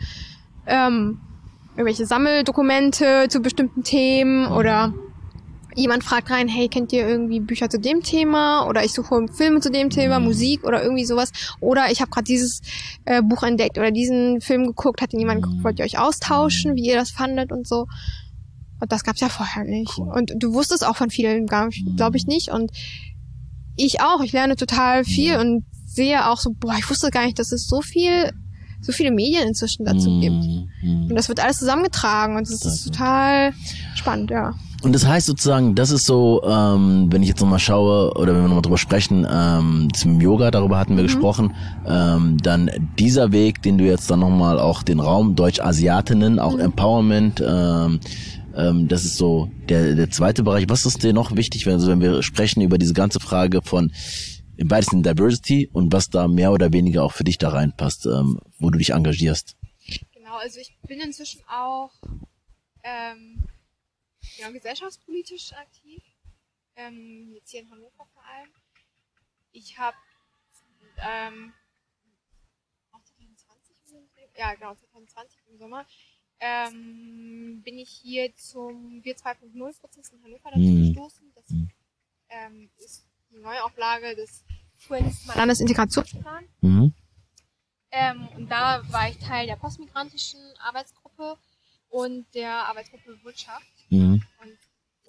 irgendwelche Sammeldokumente zu bestimmten Themen oder jemand fragt rein, hey, kennt ihr irgendwie Bücher zu dem Thema? Oder ich suche Filme zu dem Thema, Musik oder irgendwie sowas. Oder ich habe gerade dieses Buch entdeckt oder diesen Film geguckt, hat ihn jemand geguckt, wollt ihr euch austauschen, wie ihr das fandet und so. Und das gab's ja vorher nicht. Cool. Und du wusstest auch von vielen, glaube ich nicht. Und ich auch. Ich lerne total viel und sehe auch so, ich wusste gar nicht, dass es so viele Medien inzwischen dazu gibt. Und das wird alles zusammengetragen und das ist total spannend, ja. Und das heißt sozusagen, das ist so, wenn ich jetzt nochmal schaue oder wenn wir nochmal drüber sprechen, zum Yoga, darüber hatten wir gesprochen, dann dieser Weg, den du jetzt dann nochmal auch den Raum Deutsch-Asiatinnen, auch Empowerment, das ist so der zweite Bereich. Was ist dir noch wichtig, wenn wir sprechen über diese ganze Frage von im weitesten Diversity und was da mehr oder weniger auch für dich da reinpasst, wo du dich engagierst? Genau, also ich bin inzwischen auch gesellschaftspolitisch aktiv, jetzt hier in Hannover vor allem. Ich habe auch 2020 im Sommer bin ich hier zum Wir 2.0-Prozess in Hannover dazu gestoßen. Das ist die Neuauflage des Landesintegrationsplans. Und da war ich Teil der postmigrantischen Arbeitsgruppe und der Arbeitsgruppe Wirtschaft.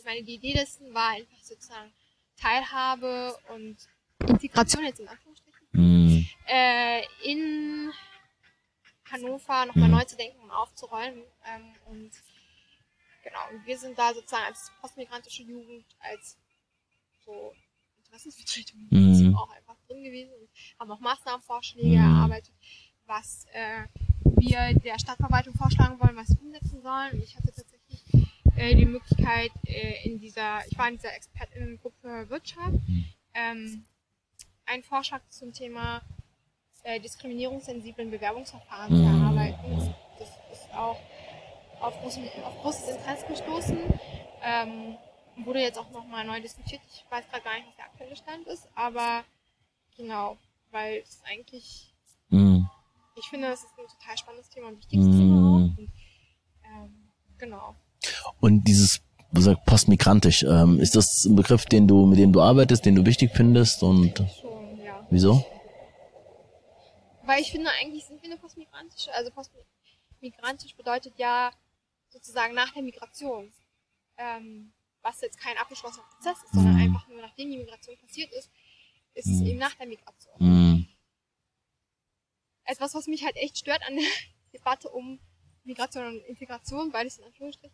meine, die Idee dessen war einfach sozusagen Teilhabe und Integration jetzt in Anführungsstrichen in Hannover nochmal neu zu denken und aufzurollen. Und genau, und wir sind da sozusagen als postmigrantische Jugend, als so Interessensvertretung im Prinzip auch einfach drin gewesen und haben auch Maßnahmenvorschläge erarbeitet, was wir der Stadtverwaltung vorschlagen wollen, was wir umsetzen sollen. Und ich hatte tatsächlich die Möglichkeit, ich war in dieser ExpertInnengruppe Wirtschaft, einen Vorschlag zum Thema diskriminierungssensiblen Bewerbungsverfahren zu erarbeiten. Und das ist auch auf großes Interesse gestoßen. Wurde jetzt auch nochmal neu diskutiert. Ich weiß gerade gar nicht, was der aktuelle Stand ist, aber genau, weil es eigentlich, ich finde, das ist ein total spannendes Thema, ein wichtiges Thema auch. Und, genau. Und dieses postmigrantisch, ist das ein Begriff, mit dem du arbeitest, den du wichtig findest? Und schon, ja. Wieso? Weil ich finde, eigentlich sind wir eine postmigrantische, also postmigrantisch bedeutet ja sozusagen nach der Migration, was jetzt kein abgeschlossener Prozess ist, sondern einfach nur nachdem die Migration passiert ist, ist es eben nach der Migration. Etwas, was mich halt echt stört an der Debatte um Migration und Integration, beides in Anführungsstrichen,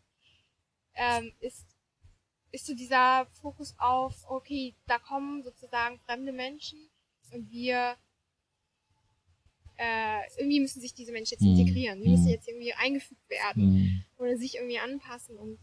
ist so dieser Fokus auf, okay, da kommen sozusagen fremde Menschen und irgendwie müssen sich diese Menschen jetzt integrieren, die müssen jetzt irgendwie eingefügt werden oder sich irgendwie anpassen und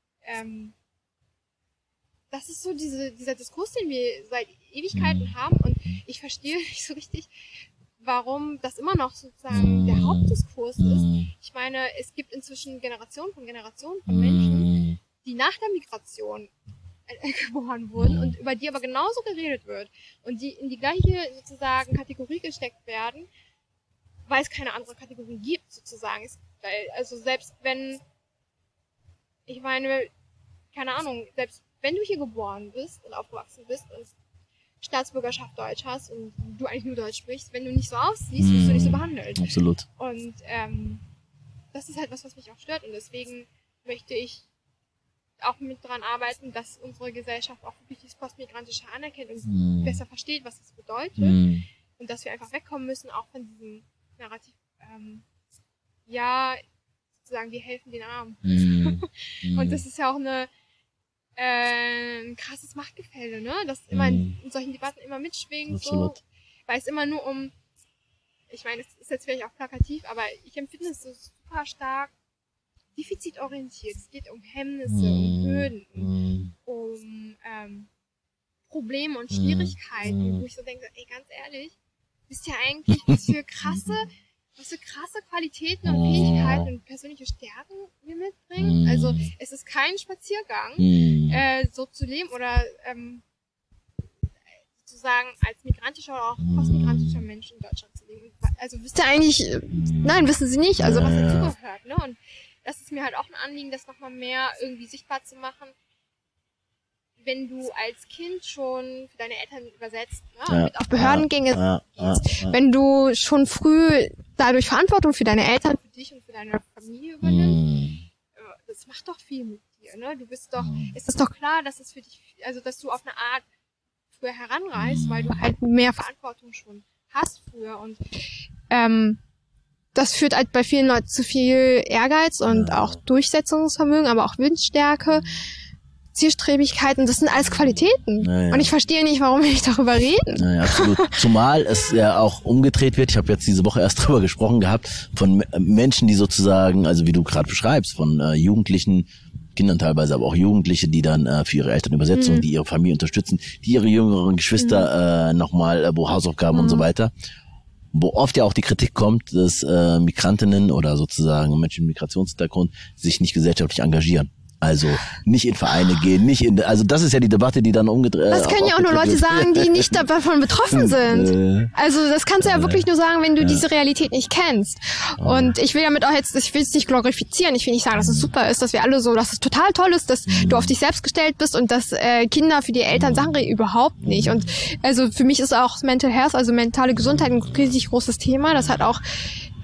das ist so dieser Diskurs, den wir seit Ewigkeiten haben und ich verstehe nicht so richtig, warum das immer noch sozusagen der Hauptdiskurs ist. Ich meine, es gibt inzwischen Generationen von Menschen, die nach der Migration geboren wurden und über die aber genauso geredet wird und die in die gleiche sozusagen Kategorie gesteckt werden, weil es keine andere Kategorie gibt sozusagen. Also selbst wenn, ich meine, keine Ahnung, selbst wenn du hier geboren bist und aufgewachsen bist und Staatsbürgerschaft Deutsch hast und du eigentlich nur Deutsch sprichst, wenn du nicht so aussiehst, wirst du nicht so behandelt. Absolut. Und das ist halt was mich auch stört und deswegen möchte ich auch mit dran arbeiten, dass unsere Gesellschaft auch wirklich dieses Postmigrantische anerkennt und besser versteht, was das bedeutet und dass wir einfach wegkommen müssen, auch von diesem Narrativ, sozusagen, wir helfen den Armen. Und das ist ja auch ein krasses Machtgefälle, ne? Das immer in solchen Debatten immer mitschwingt, absolut. So, weil es immer nur ich meine, es ist jetzt vielleicht auch plakativ, aber ich empfinde es so super stark defizitorientiert. Es geht um Hemmnisse, um Hürden, um Probleme und Schwierigkeiten, wo ich so denke, ey, ganz ehrlich, wisst ihr eigentlich, was für krasse Qualitäten und Fähigkeiten und persönliche Stärken wir mitbringen? Also es ist kein Spaziergang, so zu leben oder sozusagen als migrantischer oder auch postmigrantischer Mensch in Deutschland zu leben. Also wisst ihr eigentlich, nein, wissen sie nicht, also was dazugehört, ne? Und das ist mir halt auch ein Anliegen, das nochmal mehr irgendwie sichtbar zu machen, wenn du als Kind schon für deine Eltern übersetzt, ne, mit auf Behördengänge gehst, wenn du schon früh dadurch Verantwortung für deine Eltern, für dich und für deine Familie übernimmst, das macht doch viel mit dir, ne? Du bist doch, es ist doch klar, dass es für dich, also dass du auf eine Art früher heranreist, weil du halt mehr Verantwortung schon hast früher und das führt halt bei vielen Leuten zu viel Ehrgeiz und auch Durchsetzungsvermögen, aber auch Windstärke, Zielstrebigkeiten, das sind alles Qualitäten. Und ich verstehe nicht, warum wir nicht darüber reden. Absolut. Zumal es ja auch umgedreht wird. Ich habe jetzt diese Woche erst drüber gesprochen gehabt, von Menschen, die sozusagen, also wie du gerade beschreibst, von Jugendlichen, Kindern teilweise, aber auch Jugendliche, die dann für ihre Eltern übersetzen, die ihre Familie unterstützen, die ihre jüngeren Geschwister nochmal, wo Hausaufgaben und so weiter. Wo oft ja auch die Kritik kommt, dass Migrantinnen oder sozusagen Menschen mit Migrationshintergrund sich nicht gesellschaftlich engagieren. Also nicht in Vereine gehen, also das ist ja die Debatte, die dann umgedreht. Das können ja auch nur Leute sagen, die nicht davon betroffen sind. Also das kannst du ja wirklich nur sagen, wenn du diese Realität nicht kennst. Und ich will damit auch jetzt, ich will es nicht glorifizieren, ich will nicht sagen, dass es super ist, dass wir alle so, dass es total toll ist, dass du auf dich selbst gestellt bist und dass Kinder für die Eltern Sachen reden, überhaupt nicht. Und also für mich ist auch Mental Health, also mentale Gesundheit, ein riesig großes Thema. Das hat auch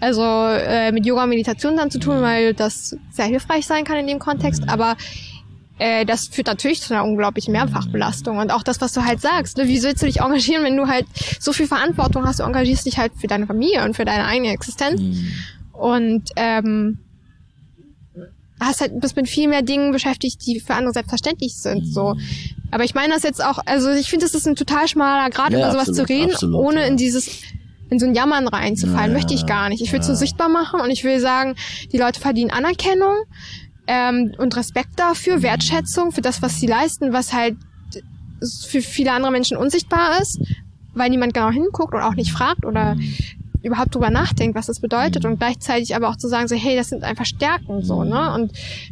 mit Yoga und Meditation dann zu tun, weil das sehr hilfreich sein kann in dem Kontext. Aber das führt natürlich zu einer unglaublichen Mehrfachbelastung. Und auch das, was du halt sagst, ne? Wie willst du dich engagieren, wenn du halt so viel Verantwortung hast? Du engagierst dich halt für deine Familie und für deine eigene Existenz. Und bist mit viel mehr Dingen beschäftigt, die für andere selbstverständlich sind. So. Aber ich meine das jetzt auch, also ich finde, es ist ein total schmaler Grad, über sowas zu reden, ohne in so ein Jammern reinzufallen. Möchte ich gar nicht. Ich will es so sichtbar machen und ich will sagen, die Leute verdienen Anerkennung und Respekt dafür, Wertschätzung für das, was sie leisten, was halt für viele andere Menschen unsichtbar ist, weil niemand genau hinguckt und auch nicht fragt oder überhaupt drüber nachdenkt, was das bedeutet, und gleichzeitig aber auch zu sagen, so, hey, das sind einfach Stärken, so, ne, und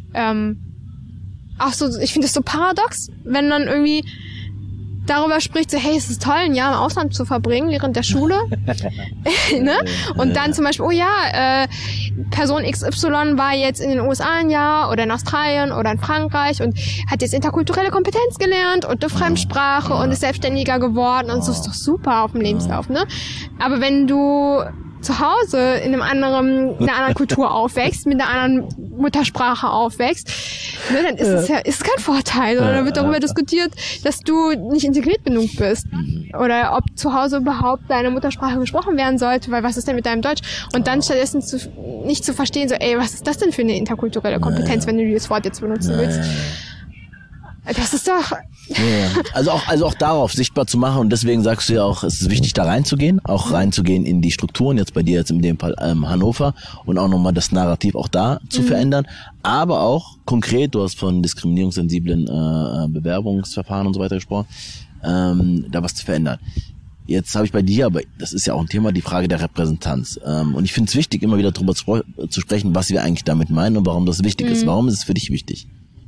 auch so, ich finde es so paradox, wenn man irgendwie darüber spricht, so, hey, es ist toll, ein Jahr im Ausland zu verbringen während der Schule, ne? Und dann zum Beispiel, Person XY war jetzt in den USA ein Jahr oder in Australien oder in Frankreich und hat jetzt interkulturelle Kompetenz gelernt und eine Fremdsprache und ist selbstständiger geworden und so, ist doch super auf dem Lebenslauf, ne? Aber wenn du zu Hause in einer anderen Kultur aufwächst, mit einer anderen Muttersprache aufwächst, ne, dann ist kein Vorteil, sondern dann wird darüber diskutiert, dass du nicht integriert genug bist. Oder ob zu Hause überhaupt deine Muttersprache gesprochen werden sollte, weil was ist denn mit deinem Deutsch? Und dann stattdessen nicht zu verstehen, so, ey, was ist das denn für eine interkulturelle Kompetenz, wenn du dieses Wort jetzt benutzen willst? Das ist doch... Also auch darauf sichtbar zu machen, und deswegen sagst du ja auch, es ist wichtig, da reinzugehen, in die Strukturen, jetzt bei dir jetzt in dem Fall Hannover, und auch nochmal das Narrativ auch da zu verändern, aber auch konkret, du hast von diskriminierungssensiblen Bewerbungsverfahren und so weiter gesprochen, da was zu verändern. Jetzt habe ich bei dir, aber das ist ja auch ein Thema, die Frage der Repräsentanz. Und ich finde es wichtig, immer wieder darüber zu sprechen, was wir eigentlich damit meinen und warum das wichtig ist. Warum ist es für dich wichtig?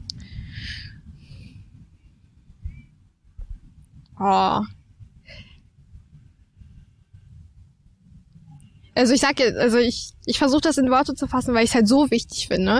Oh. Also ich versuche das in Worte zu fassen, weil ich es halt so wichtig finde.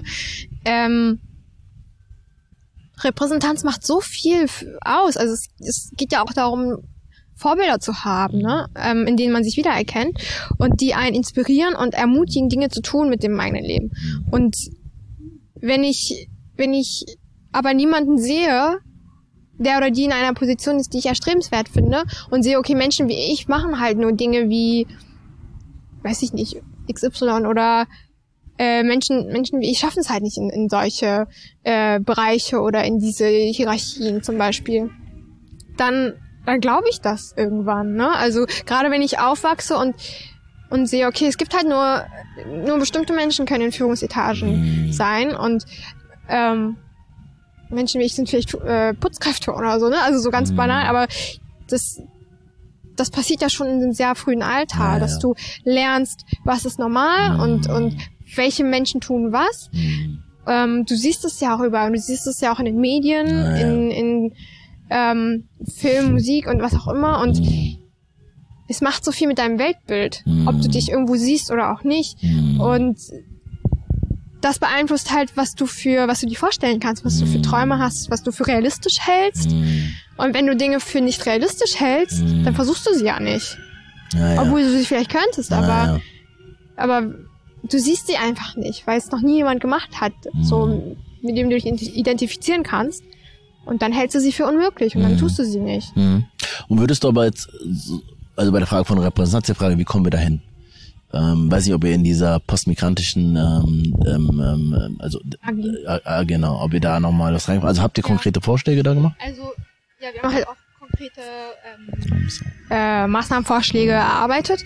Repräsentanz macht so viel aus. Also es geht ja auch darum, Vorbilder zu haben, ne? In denen man sich wiedererkennt und die einen inspirieren und ermutigen, Dinge zu tun mit dem eigenen Leben. Und wenn ich aber niemanden sehe, der oder die in einer Position ist, die ich erstrebenswert finde, und sehe, okay, Menschen wie ich machen halt nur Dinge wie, weiß ich nicht, XY, oder Menschen wie ich schaffen es halt nicht in solche Bereiche oder in diese Hierarchien zum Beispiel, dann glaube ich das irgendwann, ne? Also gerade wenn ich aufwachse und sehe, okay, es gibt halt nur bestimmte Menschen können in Führungsetagen sein, und Menschen wie ich sind vielleicht Putzkräfte oder so, ne? Also so ganz banal, aber das passiert ja schon in einem sehr frühen Alter, dass du lernst, was ist normal und welche Menschen tun was. Du siehst es ja auch überall, du siehst es ja auch in den Medien, in Film, Musik und was auch immer, und es macht so viel mit deinem Weltbild, ob du dich irgendwo siehst oder auch nicht, und das beeinflusst halt, was du dir vorstellen kannst, was du für Träume hast, was du für realistisch hältst. Und wenn du Dinge für nicht realistisch hältst, dann versuchst du sie ja nicht. Obwohl du sie vielleicht könntest, aber du siehst sie einfach nicht, weil es noch nie jemand gemacht hat, so, mit dem du dich identifizieren kannst. Und dann hältst du sie für unmöglich und dann tust du sie nicht. Und würdest du aber jetzt, also bei der Frage von Repräsentanz, der Frage, wie kommen wir dahin? Weiß nicht, ob ihr in dieser postmigrantischen, genau, ob ihr da nochmal was reinkommt. Also habt ihr konkrete Vorschläge da gemacht? Also, ja, wir haben halt auch konkrete Maßnahmenvorschläge erarbeitet.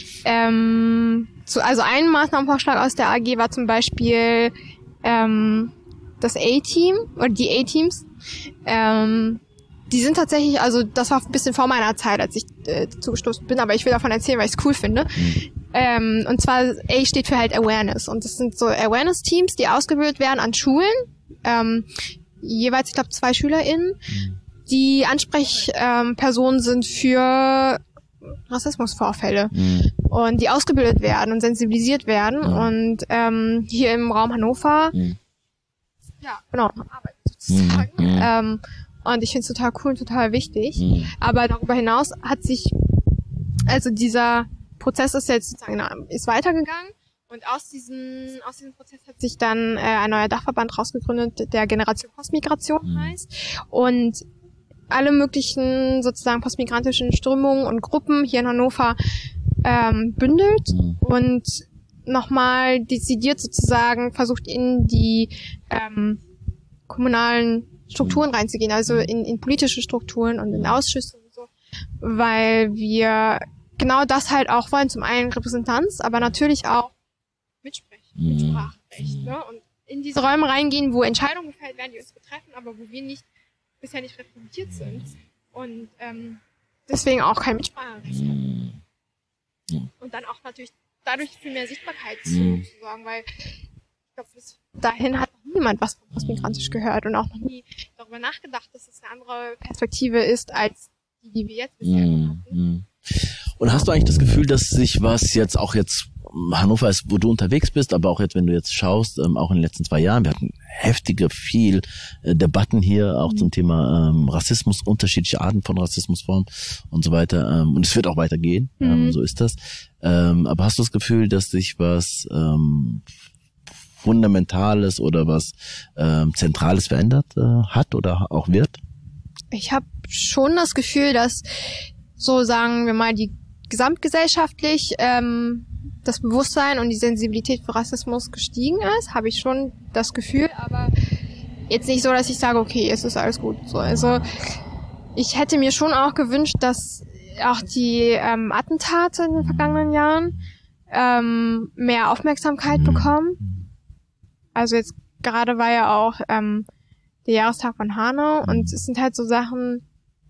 Also ein Maßnahmenvorschlag aus der AG war zum Beispiel das A-Team oder die A-Teams. Die sind tatsächlich, also das war ein bisschen vor meiner Zeit, als ich zugestoßen bin, aber ich will davon erzählen, weil ich es cool finde. Und zwar A steht für halt Awareness, und das sind so Awareness-Teams, die ausgebildet werden an Schulen, jeweils, ich glaube, 2 SchülerInnen, die Ansprechpersonen sind für Rassismusvorfälle und die ausgebildet werden und sensibilisiert werden und hier im Raum Hannover arbeiten sozusagen. Und ich finde es total cool und total wichtig. Aber darüber hinaus hat sich, also dieser Prozess ist jetzt sozusagen, ist weitergegangen, Und aus diesem Prozess hat sich dann ein neuer Dachverband rausgegründet, der Generation Postmigration heißt. Und alle möglichen sozusagen postmigrantischen Strömungen und Gruppen hier in Hannover bündelt und nochmal dezidiert sozusagen versucht, in die kommunalen Strukturen reinzugehen, also in politische Strukturen und in Ausschüsse und so, weil wir genau das halt auch wollen, zum einen Repräsentanz, aber natürlich auch Mitspracherecht, ne? Und in diese Räume reingehen, wo Entscheidungen gefällt werden, die uns betreffen, aber wo wir bisher nicht repräsentiert sind. Und deswegen auch kein Mitspracherecht. Und dann auch natürlich dadurch viel mehr Sichtbarkeit zu sorgen, weil ich glaube, bis dahin hat noch niemand was von postmigrantisch gehört und auch noch nie darüber nachgedacht, dass es eine andere Perspektive ist als die wir jetzt bisher hatten. Und hast du eigentlich das Gefühl, dass sich was jetzt Hannover ist, wo du unterwegs bist, aber auch jetzt, wenn du jetzt schaust, auch in den letzten 2 Jahren, wir hatten viel Debatten hier auch zum Thema Rassismus, unterschiedliche Arten von Rassismusformen und so weiter. Und es wird auch weitergehen, so ist das. Aber hast du das Gefühl, dass sich was Fundamentales oder was Zentrales verändert hat oder auch wird? Ich habe schon das Gefühl, dass so, sagen wir mal, die gesamtgesellschaftlich das Bewusstsein und die Sensibilität für Rassismus gestiegen ist, habe ich schon das Gefühl, aber jetzt nicht so, dass ich sage, okay, es ist alles gut. So, also ich hätte mir schon auch gewünscht, dass auch die Attentate in den vergangenen Jahren mehr Aufmerksamkeit bekommen. Also jetzt gerade war ja auch der Jahrestag von Hanau und es sind halt so Sachen,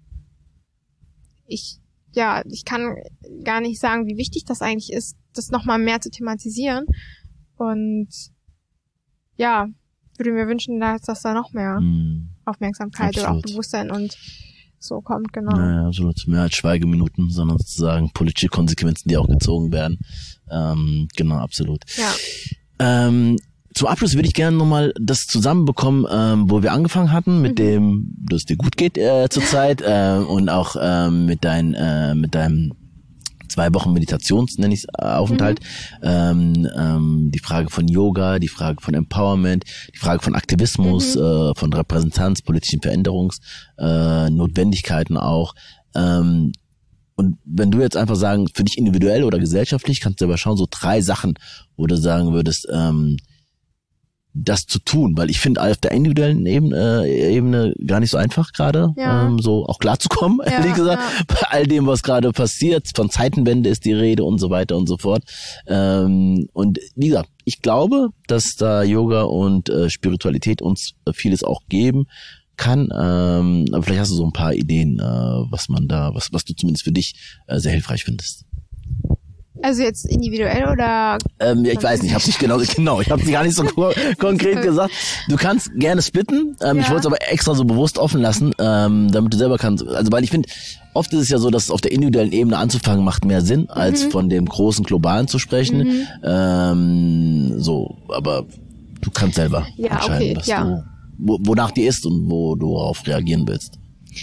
ich kann gar nicht sagen, wie wichtig das eigentlich ist, das nochmal mehr zu thematisieren. Und ja, würde mir wünschen, dass da noch mehr Aufmerksamkeit oder auch Bewusstsein und so kommt, genau. Ja, absolut. Mehr als Schweigeminuten, sondern sozusagen politische Konsequenzen, die auch gezogen werden. Genau, absolut. Ja. Zum Abschluss würde ich gerne nochmal das zusammenbekommen, wo wir angefangen hatten, mit dem, dass es dir gut geht zurzeit und auch mit deinem 2 Wochen nenne ich Aufenthalt. Die Frage von Yoga, die Frage von Empowerment, die Frage von Aktivismus, von Repräsentanz, politischen Notwendigkeiten auch. Und wenn du jetzt einfach sagen, für dich individuell oder gesellschaftlich, kannst du aber schauen, so 3 Sachen, wo du sagen würdest, das zu tun, weil ich finde auf der individuellen Ebene gar nicht so einfach gerade, so auch klar zu kommen, ehrlich gesagt, bei all dem, was gerade passiert, von Zeitenwende ist die Rede und so weiter und so fort. Und wie gesagt, ich glaube, dass da Yoga und Spiritualität uns vieles auch geben kann, aber vielleicht hast du so ein paar Ideen, was du zumindest für dich sehr hilfreich findest. Also jetzt individuell oder? Ich weiß nicht, ich habe nicht genau, ich habe gar nicht so konkret gesagt. Du kannst gerne splitten, ich wollte es aber extra so bewusst offen lassen, damit du selber kannst, also weil ich finde, oft ist es ja so, dass auf der individuellen Ebene anzufangen macht mehr Sinn, als von dem großen Globalen zu sprechen, so, aber du kannst selber entscheiden, was du, wonach dir ist und wo du darauf reagieren willst.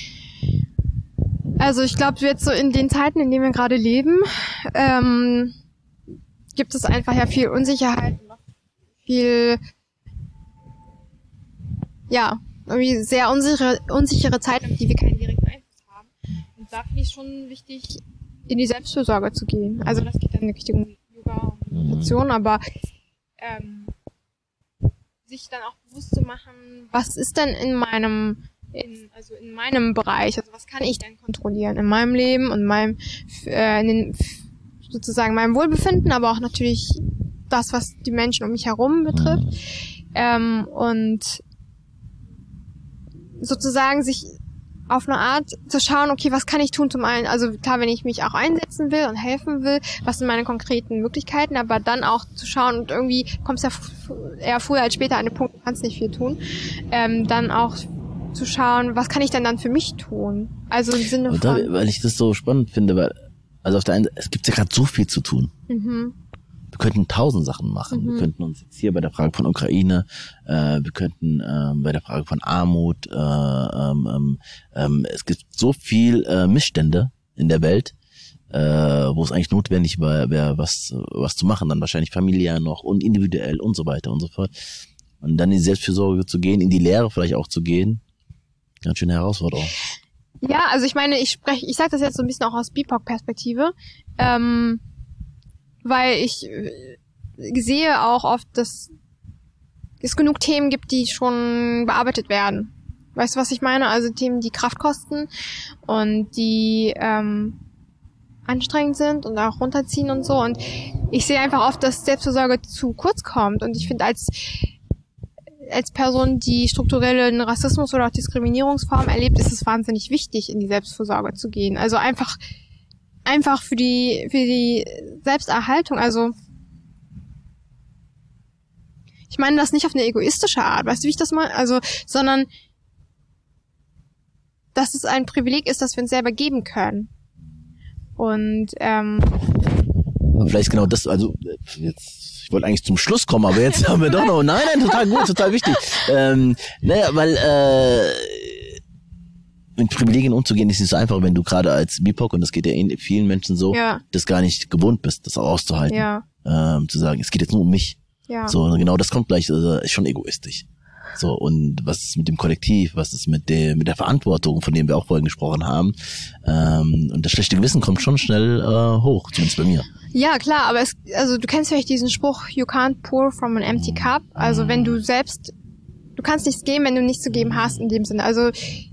Also ich glaube, jetzt so in den Zeiten, in denen wir gerade leben, gibt es einfach ja viel Unsicherheit, viel, irgendwie sehr unsichere Zeit, auf die wir keinen direkten Einfluss haben. Und da finde ich es schon wichtig, in die Selbstfürsorge zu gehen. Also das geht dann in Richtung Yoga und Meditation, aber sich dann auch bewusst zu machen, was ist denn in meinem Bereich, also was kann ich denn kontrollieren in meinem Leben und sozusagen meinem Wohlbefinden, aber auch natürlich das, was die Menschen um mich herum betrifft, und sozusagen sich auf eine Art zu schauen, okay, was kann ich tun zum einen, also klar, wenn ich mich auch einsetzen will und helfen will, was sind meine konkreten Möglichkeiten, aber dann auch zu schauen und irgendwie kommst ja eher früher als später an den Punkt, du kannst nicht viel tun, dann auch zu schauen, was kann ich denn dann für mich tun? Also im Sinne von... Weil ich das so spannend finde, weil, also auf der einen Seite, es gibt ja gerade so viel zu tun. Wir könnten 1000 Sachen machen. Wir könnten uns jetzt hier bei der Frage von Ukraine, wir könnten bei der Frage von Armut, es gibt so viel Missstände in der Welt, wo es eigentlich notwendig wäre, was zu machen, dann wahrscheinlich familiär noch und individuell und so weiter und so fort. Und dann in die Selbstfürsorge zu gehen, in die Lehre vielleicht auch zu gehen, ganz schöne Herausforderung. Ja, also ich meine, ich sage das jetzt so ein bisschen auch aus BIPOC-Perspektive, weil ich sehe auch oft, dass es genug Themen gibt, die schon bearbeitet werden. Weißt du, was ich meine? Also Themen, die Kraft kosten und die anstrengend sind und auch runterziehen und so. Und ich sehe einfach oft, dass Selbstfürsorge zu kurz kommt. Und ich finde, als Person, die strukturellen Rassismus oder auch Diskriminierungsformen erlebt, ist es wahnsinnig wichtig, in die Selbstfürsorge zu gehen. Also einfach für die Selbsterhaltung. Also ich meine das nicht auf eine egoistische Art, weißt du, wie ich das meine? Also, sondern dass es ein Privileg ist, dass wir uns selber geben können. Und vielleicht genau das, also jetzt, ich wollte eigentlich zum Schluss kommen, aber jetzt haben wir doch noch, nein, total gut, total wichtig. Weil mit Privilegien umzugehen ist nicht so einfach, wenn du gerade als BIPOC, und das geht ja vielen Menschen so, das gar nicht gewohnt bist, das auch auszuhalten. Ja. Zu sagen, es geht jetzt nur um mich. Ja. So, genau, das kommt gleich, ist schon egoistisch. So, und was ist mit dem Kollektiv, was ist mit der Verantwortung, von dem wir auch vorhin gesprochen haben, und das schlechte Gewissen kommt schon schnell hoch, zumindest bei mir. Ja, klar, aber du kennst vielleicht diesen Spruch, you can't pour from an empty cup, also wenn du kannst nichts geben, wenn du nichts zu geben hast, in dem Sinne, also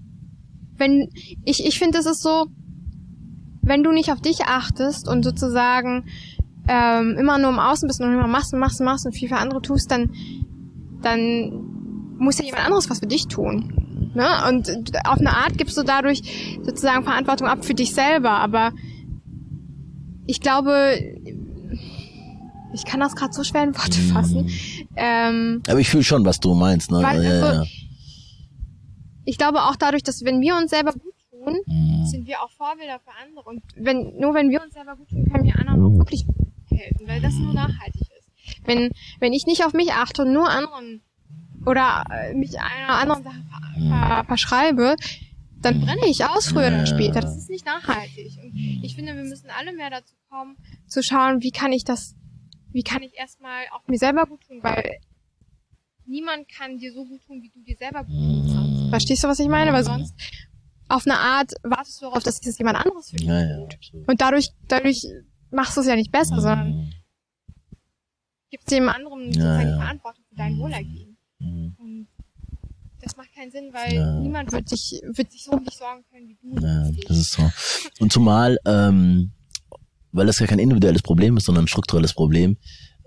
ich finde, es ist so, wenn du nicht auf dich achtest und sozusagen immer nur im Außen bist und immer machst und viel für andere tust, dann muss ja jemand anderes was für dich tun. Ne? Und auf eine Art gibst du dadurch sozusagen Verantwortung ab für dich selber. Aber ich glaube, ich kann das gerade so schwer in Worte fassen. Aber ich fühle schon, was du meinst. Ne? Weil, ich glaube auch dadurch, dass wenn wir uns selber gut tun, sind wir auch Vorbilder für andere. Und nur wenn wir uns selber gut tun, können wir anderen auch wirklich helfen, weil das nur nachhaltig ist. Wenn ich nicht auf mich achte und nur anderen oder mich einer anderen Sache verschreibe, dann brenne ich aus früher oder später. Das ist nicht nachhaltig. Und ich finde, wir müssen alle mehr dazu kommen, zu schauen, wie kann ich erstmal auch mir selber gut tun, weil niemand kann dir so gut tun, wie du dir selber gut tun kannst. Verstehst du, was ich meine? Weil sonst auf eine Art wartest du darauf, dass das jemand anderes für dich tut. Und dadurch machst du es ja nicht besser, sondern gibst dem anderen sozusagen die Verantwortung für dein Wohlergehen. Und das macht keinen Sinn, weil niemand wird sich so um dich sorgen können, wie du. Ja, das ist so. Und zumal, weil das ja kein individuelles Problem ist, sondern ein strukturelles Problem,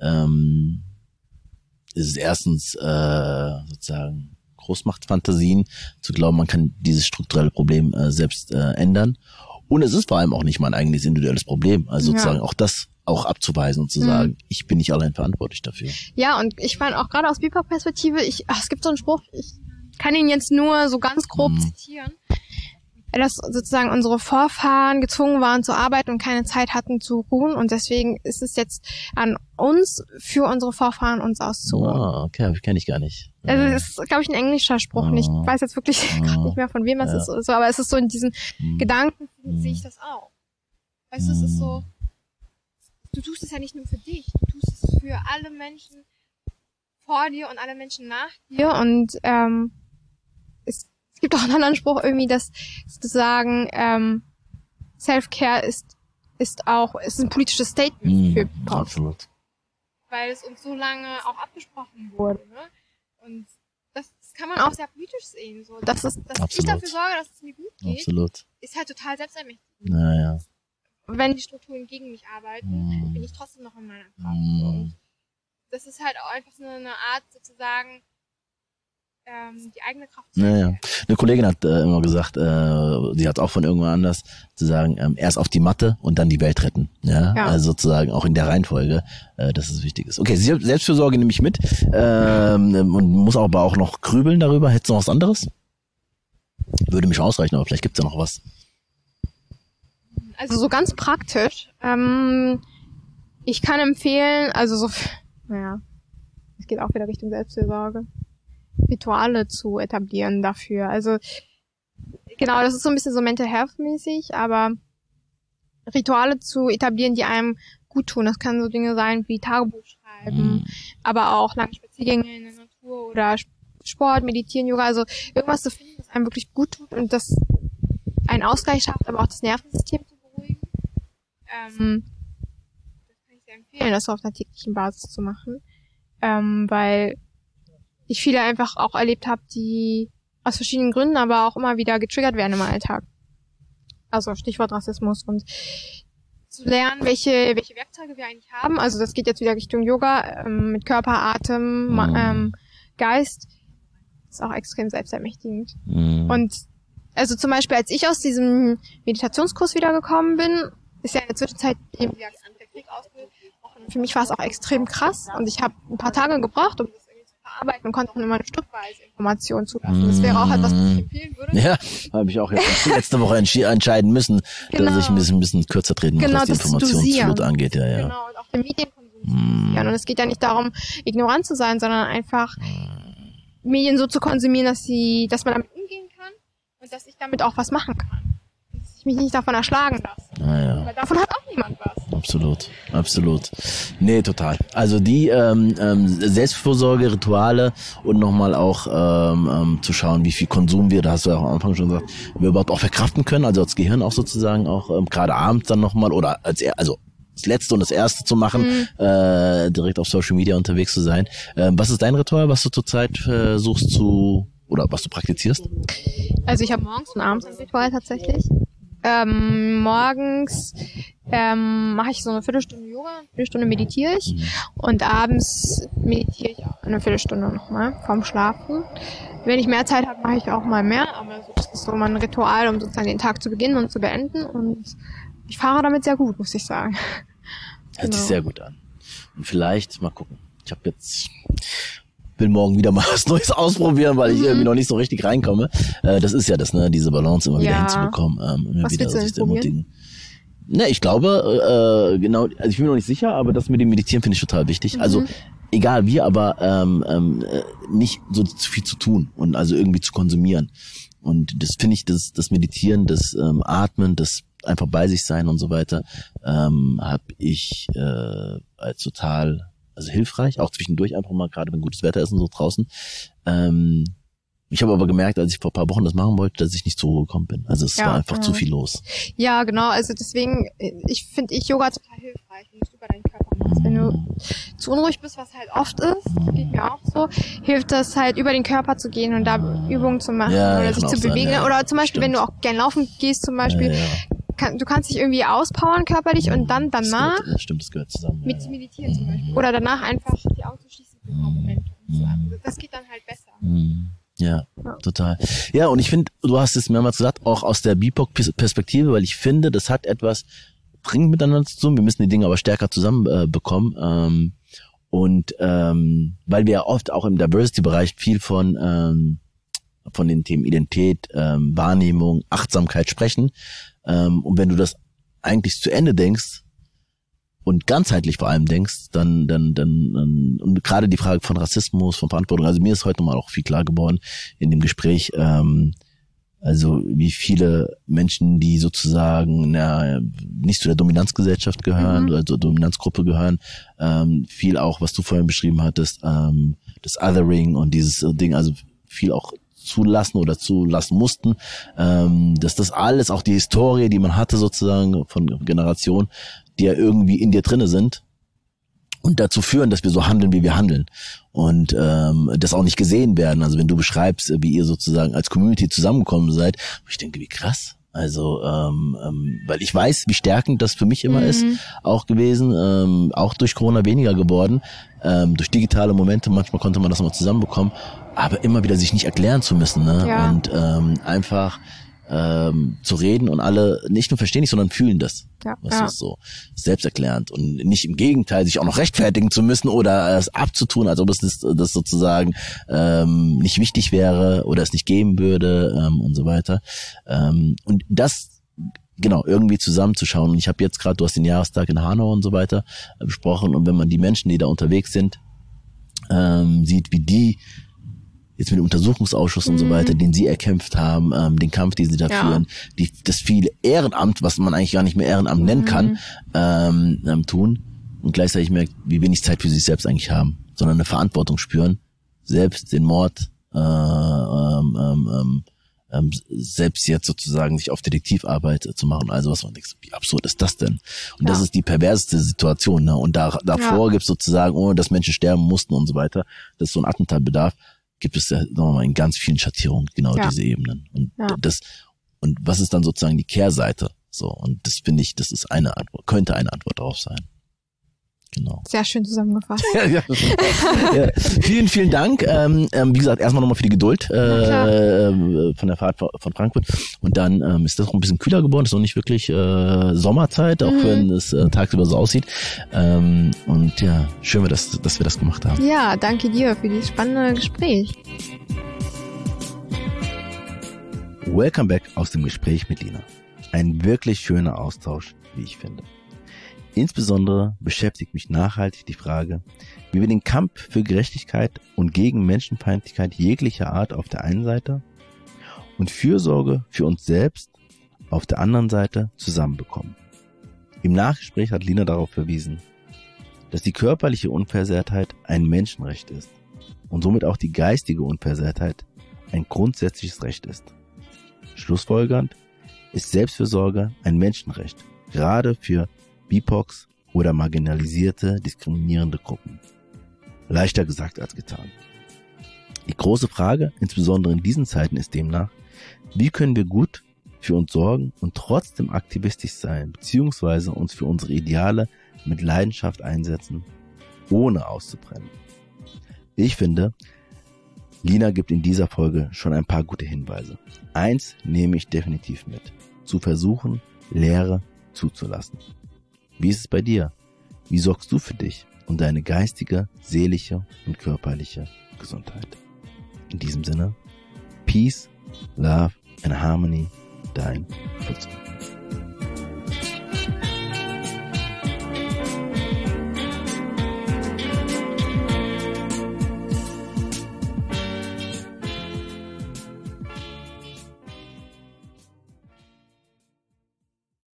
ist es erstens sozusagen Großmachtfantasien, zu glauben, man kann dieses strukturelle Problem selbst ändern. Und es ist vor allem auch nicht mein eigenes individuelles Problem. Also sozusagen auch das auch abzuweisen und zu sagen, ich bin nicht allein verantwortlich dafür. Ja, und ich meine auch gerade aus BIPOC-Perspektive, es gibt so einen Spruch, ich kann ihn jetzt nur so ganz grob zitieren, dass sozusagen unsere Vorfahren gezwungen waren zu arbeiten und keine Zeit hatten zu ruhen und deswegen ist es jetzt an uns, für unsere Vorfahren uns auszuruhen. Ah, okay, kenne ich gar nicht. Also das ist, glaube ich, ein englischer Spruch. Ich weiß jetzt wirklich gerade nicht mehr, von wem es ist oder so, aber es ist so in diesen Gedanken, sehe ich das auch. Weißt du, es ist so, du tust es ja nicht nur für dich, du tust es für alle Menschen vor dir und alle Menschen nach dir und es gibt auch einen anderen Spruch irgendwie, dass sozusagen Self-Care ist ein politisches Statement für BIPOC. Absolut. Weil es uns so lange auch abgesprochen wurde, ne? Und das kann man auch sehr politisch sehen, so. Dass ich dafür sorge, dass es mir gut geht, ist halt total selbstermächtigend. Naja. Wenn die Strukturen gegen mich arbeiten, bin ich trotzdem noch in meiner Kraft. Und das ist halt auch einfach so eine Art, sozusagen, die eigene Kraft zu Eine Kollegin hat immer gesagt, sie hat auch von irgendwann anders, zu sagen, erst auf die Matte und dann die Welt retten. Ja? Also sozusagen auch in der Reihenfolge, dass es wichtig ist. Okay, Selbstfürsorge nehme ich mit und muss aber auch noch grübeln darüber. Hättest du noch was anderes? Würde mich ausreichen, aber vielleicht gibt's ja noch was. Also so ganz praktisch. Ich kann empfehlen, es geht auch wieder Richtung Selbstfürsorge, Rituale zu etablieren dafür. Also genau, das ist so ein bisschen so Mental Health mäßig, aber Rituale zu etablieren, die einem gut tun. Das können so Dinge sein wie Tagebuch schreiben, aber auch lange Spaziergänge in der Natur oder Sport, Meditieren, Yoga, also irgendwas zu finden, das einem wirklich gut tut und das einen Ausgleich schafft, aber auch das Nervensystem zu beruhigen. Das kann ich sehr empfehlen, das auf einer täglichen Basis zu machen, weil ich viele einfach auch erlebt habe, die aus verschiedenen Gründen aber auch immer wieder getriggert werden im Alltag. Also Stichwort Rassismus und zu lernen, welche Werkzeuge wir eigentlich haben. Also das geht jetzt wieder Richtung Yoga, mit Körper, Atem, Geist. Das ist auch extrem selbstermächtigend. Und also zum Beispiel, als ich aus diesem Meditationskurs wiedergekommen bin, ist ja in der Zwischenzeit eben der Krieg ausgebrochen. Für mich war es auch extrem krass und ich habe ein paar Tage gebraucht, um das irgendwie zu verarbeiten und konnte auch immer eine stückweise Informationen zulassen. Das wäre auch etwas, was ich empfehlen würde. Ja, habe ich auch jetzt letzte Woche entscheiden müssen, dass ich ein bisschen kürzer treten muss, was die Informationsflut angeht. Ja. Genau, und auch den Medienkonsum zu dosieren. Und es geht ja nicht darum, ignorant zu sein, sondern einfach Medien so zu konsumieren, dass man damit umgehen kann und dass ich damit auch was machen kann. Dass ich mich nicht davon erschlagen lasse. Weil davon hat auch niemand was. Absolut. Nee, total. Also die Selbstfürsorge, Rituale und nochmal auch zu schauen, wie viel Konsum wir, da hast du ja auch am Anfang schon gesagt, wir überhaupt auch verkraften können, also als Gehirn auch sozusagen auch gerade abends dann nochmal oder das Letzte und das Erste zu machen, direkt auf Social Media unterwegs zu sein. Was ist dein Ritual, was du zurzeit versuchst oder was du praktizierst? Also ich habe morgens und abends ein Ritual tatsächlich. Morgens mache ich so eine Viertelstunde Yoga, eine Viertelstunde meditiere ich und abends meditiere ich auch eine Viertelstunde nochmal vorm Schlafen. Wenn ich mehr Zeit habe, mache ich auch mal mehr, aber so, das ist so mein Ritual, um sozusagen den Tag zu beginnen und zu beenden und ich fahre damit sehr gut, muss ich sagen. Hört sich sehr gut an. Und vielleicht, mal gucken. Will morgen wieder mal was Neues ausprobieren, weil ich irgendwie noch nicht so richtig reinkomme. Das ist ja das, ne, diese Balance immer wieder hinzubekommen. Was willst du denn probieren? Ne, ich glaube, genau, also ich bin mir noch nicht sicher, aber das mit dem Meditieren finde ich total wichtig. Also egal wie, aber nicht so zu viel zu tun und also irgendwie zu konsumieren. Und das finde ich, das Meditieren, das Atmen, das einfach bei sich sein und so weiter, habe ich als total hilfreich, auch zwischendurch einfach mal, gerade wenn gutes Wetter ist und so draußen. Ich habe aber gemerkt, als ich vor ein paar Wochen das machen wollte, dass ich nicht zur Ruhe gekommen bin. Also es war einfach zu viel los. Ja, genau. Also deswegen, finde ich Yoga total hilfreich, wenn du es über deinen Körper machst. Wenn du zu unruhig bist, was halt oft ist, geht mir auch so, hilft das halt über den Körper zu gehen und da Übungen zu machen oder sich zu bewegen. Oder zum Beispiel, wenn du auch gern laufen gehst zum Beispiel, du kannst dich irgendwie auspowern körperlich und dann danach das gehört zusammen. Mit Meditieren zum Beispiel. Oder danach einfach die Augen zu schließen für ein paar Momente. Das geht dann halt besser. Ja, total. Ja, und ich finde, du hast es mehrmals gesagt, auch aus der BIPOC-Perspektive, weil ich finde, das hat etwas dringend miteinander zu tun. Wir müssen die Dinge aber stärker zusammen bekommen. Weil wir ja oft auch im Diversity-Bereich viel von den Themen Identität, Wahrnehmung, Achtsamkeit sprechen. Und wenn du das eigentlich zu Ende denkst und ganzheitlich vor allem denkst, dann und gerade die Frage von Rassismus, von Verantwortung, also mir ist heute mal auch viel klar geworden in dem Gespräch, also wie viele Menschen, die sozusagen nicht zu der Dominanzgesellschaft gehören oder zur Dominanzgruppe gehören, viel auch, was du vorhin beschrieben hattest, das Othering und dieses Ding, also viel auch zulassen oder zulassen mussten, dass das alles, auch die Historie, die man hatte sozusagen von Generationen, die ja irgendwie in dir drinne sind und dazu führen, dass wir so handeln, wie wir handeln und das auch nicht gesehen werden. Also wenn du beschreibst, wie ihr sozusagen als Community zusammengekommen seid, ich denke, wie krass. Also, weil ich weiß, wie stärkend das für mich immer ist, auch gewesen, auch durch Corona weniger geworden, durch digitale Momente, manchmal konnte man das mal zusammenbekommen, aber immer wieder sich nicht erklären zu müssen, ne? Ja. Und einfach zu reden und alle nicht nur verstehen, sondern fühlen das. Ja, das ist so selbsterklärend und nicht im Gegenteil sich auch noch rechtfertigen zu müssen oder es abzutun, als ob es das sozusagen nicht wichtig wäre oder es nicht geben würde und so weiter. Und das genau irgendwie zusammenzuschauen. Und ich habe jetzt gerade, du hast den Jahrestag in Hanau und so weiter besprochen und wenn man die Menschen, die da unterwegs sind, sieht, wie die jetzt mit dem Untersuchungsausschuss und so weiter, den sie erkämpft haben, den Kampf, den sie da führen, das viele Ehrenamt, was man eigentlich gar nicht mehr Ehrenamt nennen kann, tun und gleichzeitig merkt, wie wenig Zeit für sich selbst eigentlich haben, sondern eine Verantwortung spüren, selbst den Mord, selbst jetzt sozusagen sich auf Detektivarbeit zu machen, also was man denkt, wie absurd ist das denn? Und das ist die perverseste Situation, ne? Und davor gibt's sozusagen, ohne dass Menschen sterben mussten und so weiter, dass so ein Attentat bedarf, gibt es ja nochmal in ganz vielen Schattierungen genau diese Ebenen. Und und was ist dann sozusagen die Kehrseite? So, und das finde ich, das ist eine Antwort, könnte eine Antwort darauf sein. Genau. Sehr schön zusammengefasst. Ja. Vielen, vielen Dank. Wie gesagt, erstmal nochmal für die Geduld von der Fahrt von Frankfurt. Und dann ist das auch ein bisschen kühler geworden. Ist noch nicht wirklich Sommerzeit, auch wenn es tagsüber so aussieht. Und ja, schön, dass wir das gemacht haben. Ja, danke dir für dieses spannende Gespräch. Welcome back aus dem Gespräch mit Lina. Ein wirklich schöner Austausch, wie ich finde. Insbesondere beschäftigt mich nachhaltig die Frage, wie wir den Kampf für Gerechtigkeit und gegen Menschenfeindlichkeit jeglicher Art auf der einen Seite und Fürsorge für uns selbst auf der anderen Seite zusammenbekommen. Im Nachgespräch hat Lina darauf verwiesen, dass die körperliche Unversehrtheit ein Menschenrecht ist und somit auch die geistige Unversehrtheit ein grundsätzliches Recht ist. Schlussfolgernd ist Selbstfürsorge ein Menschenrecht, gerade für BIPOCs oder marginalisierte, diskriminierende Gruppen. Leichter gesagt als getan. Die große Frage, insbesondere in diesen Zeiten, ist demnach, wie können wir gut für uns sorgen und trotzdem aktivistisch sein, beziehungsweise uns für unsere Ideale mit Leidenschaft einsetzen, ohne auszubrennen. Ich finde, Lina gibt in dieser Folge schon ein paar gute Hinweise. Eins nehme ich definitiv mit: zu versuchen, Leere zuzulassen. Wie ist es bei dir? Wie sorgst du für dich und deine geistige, seelische und körperliche Gesundheit? In diesem Sinne, Peace, Love and Harmony, dein Fritz.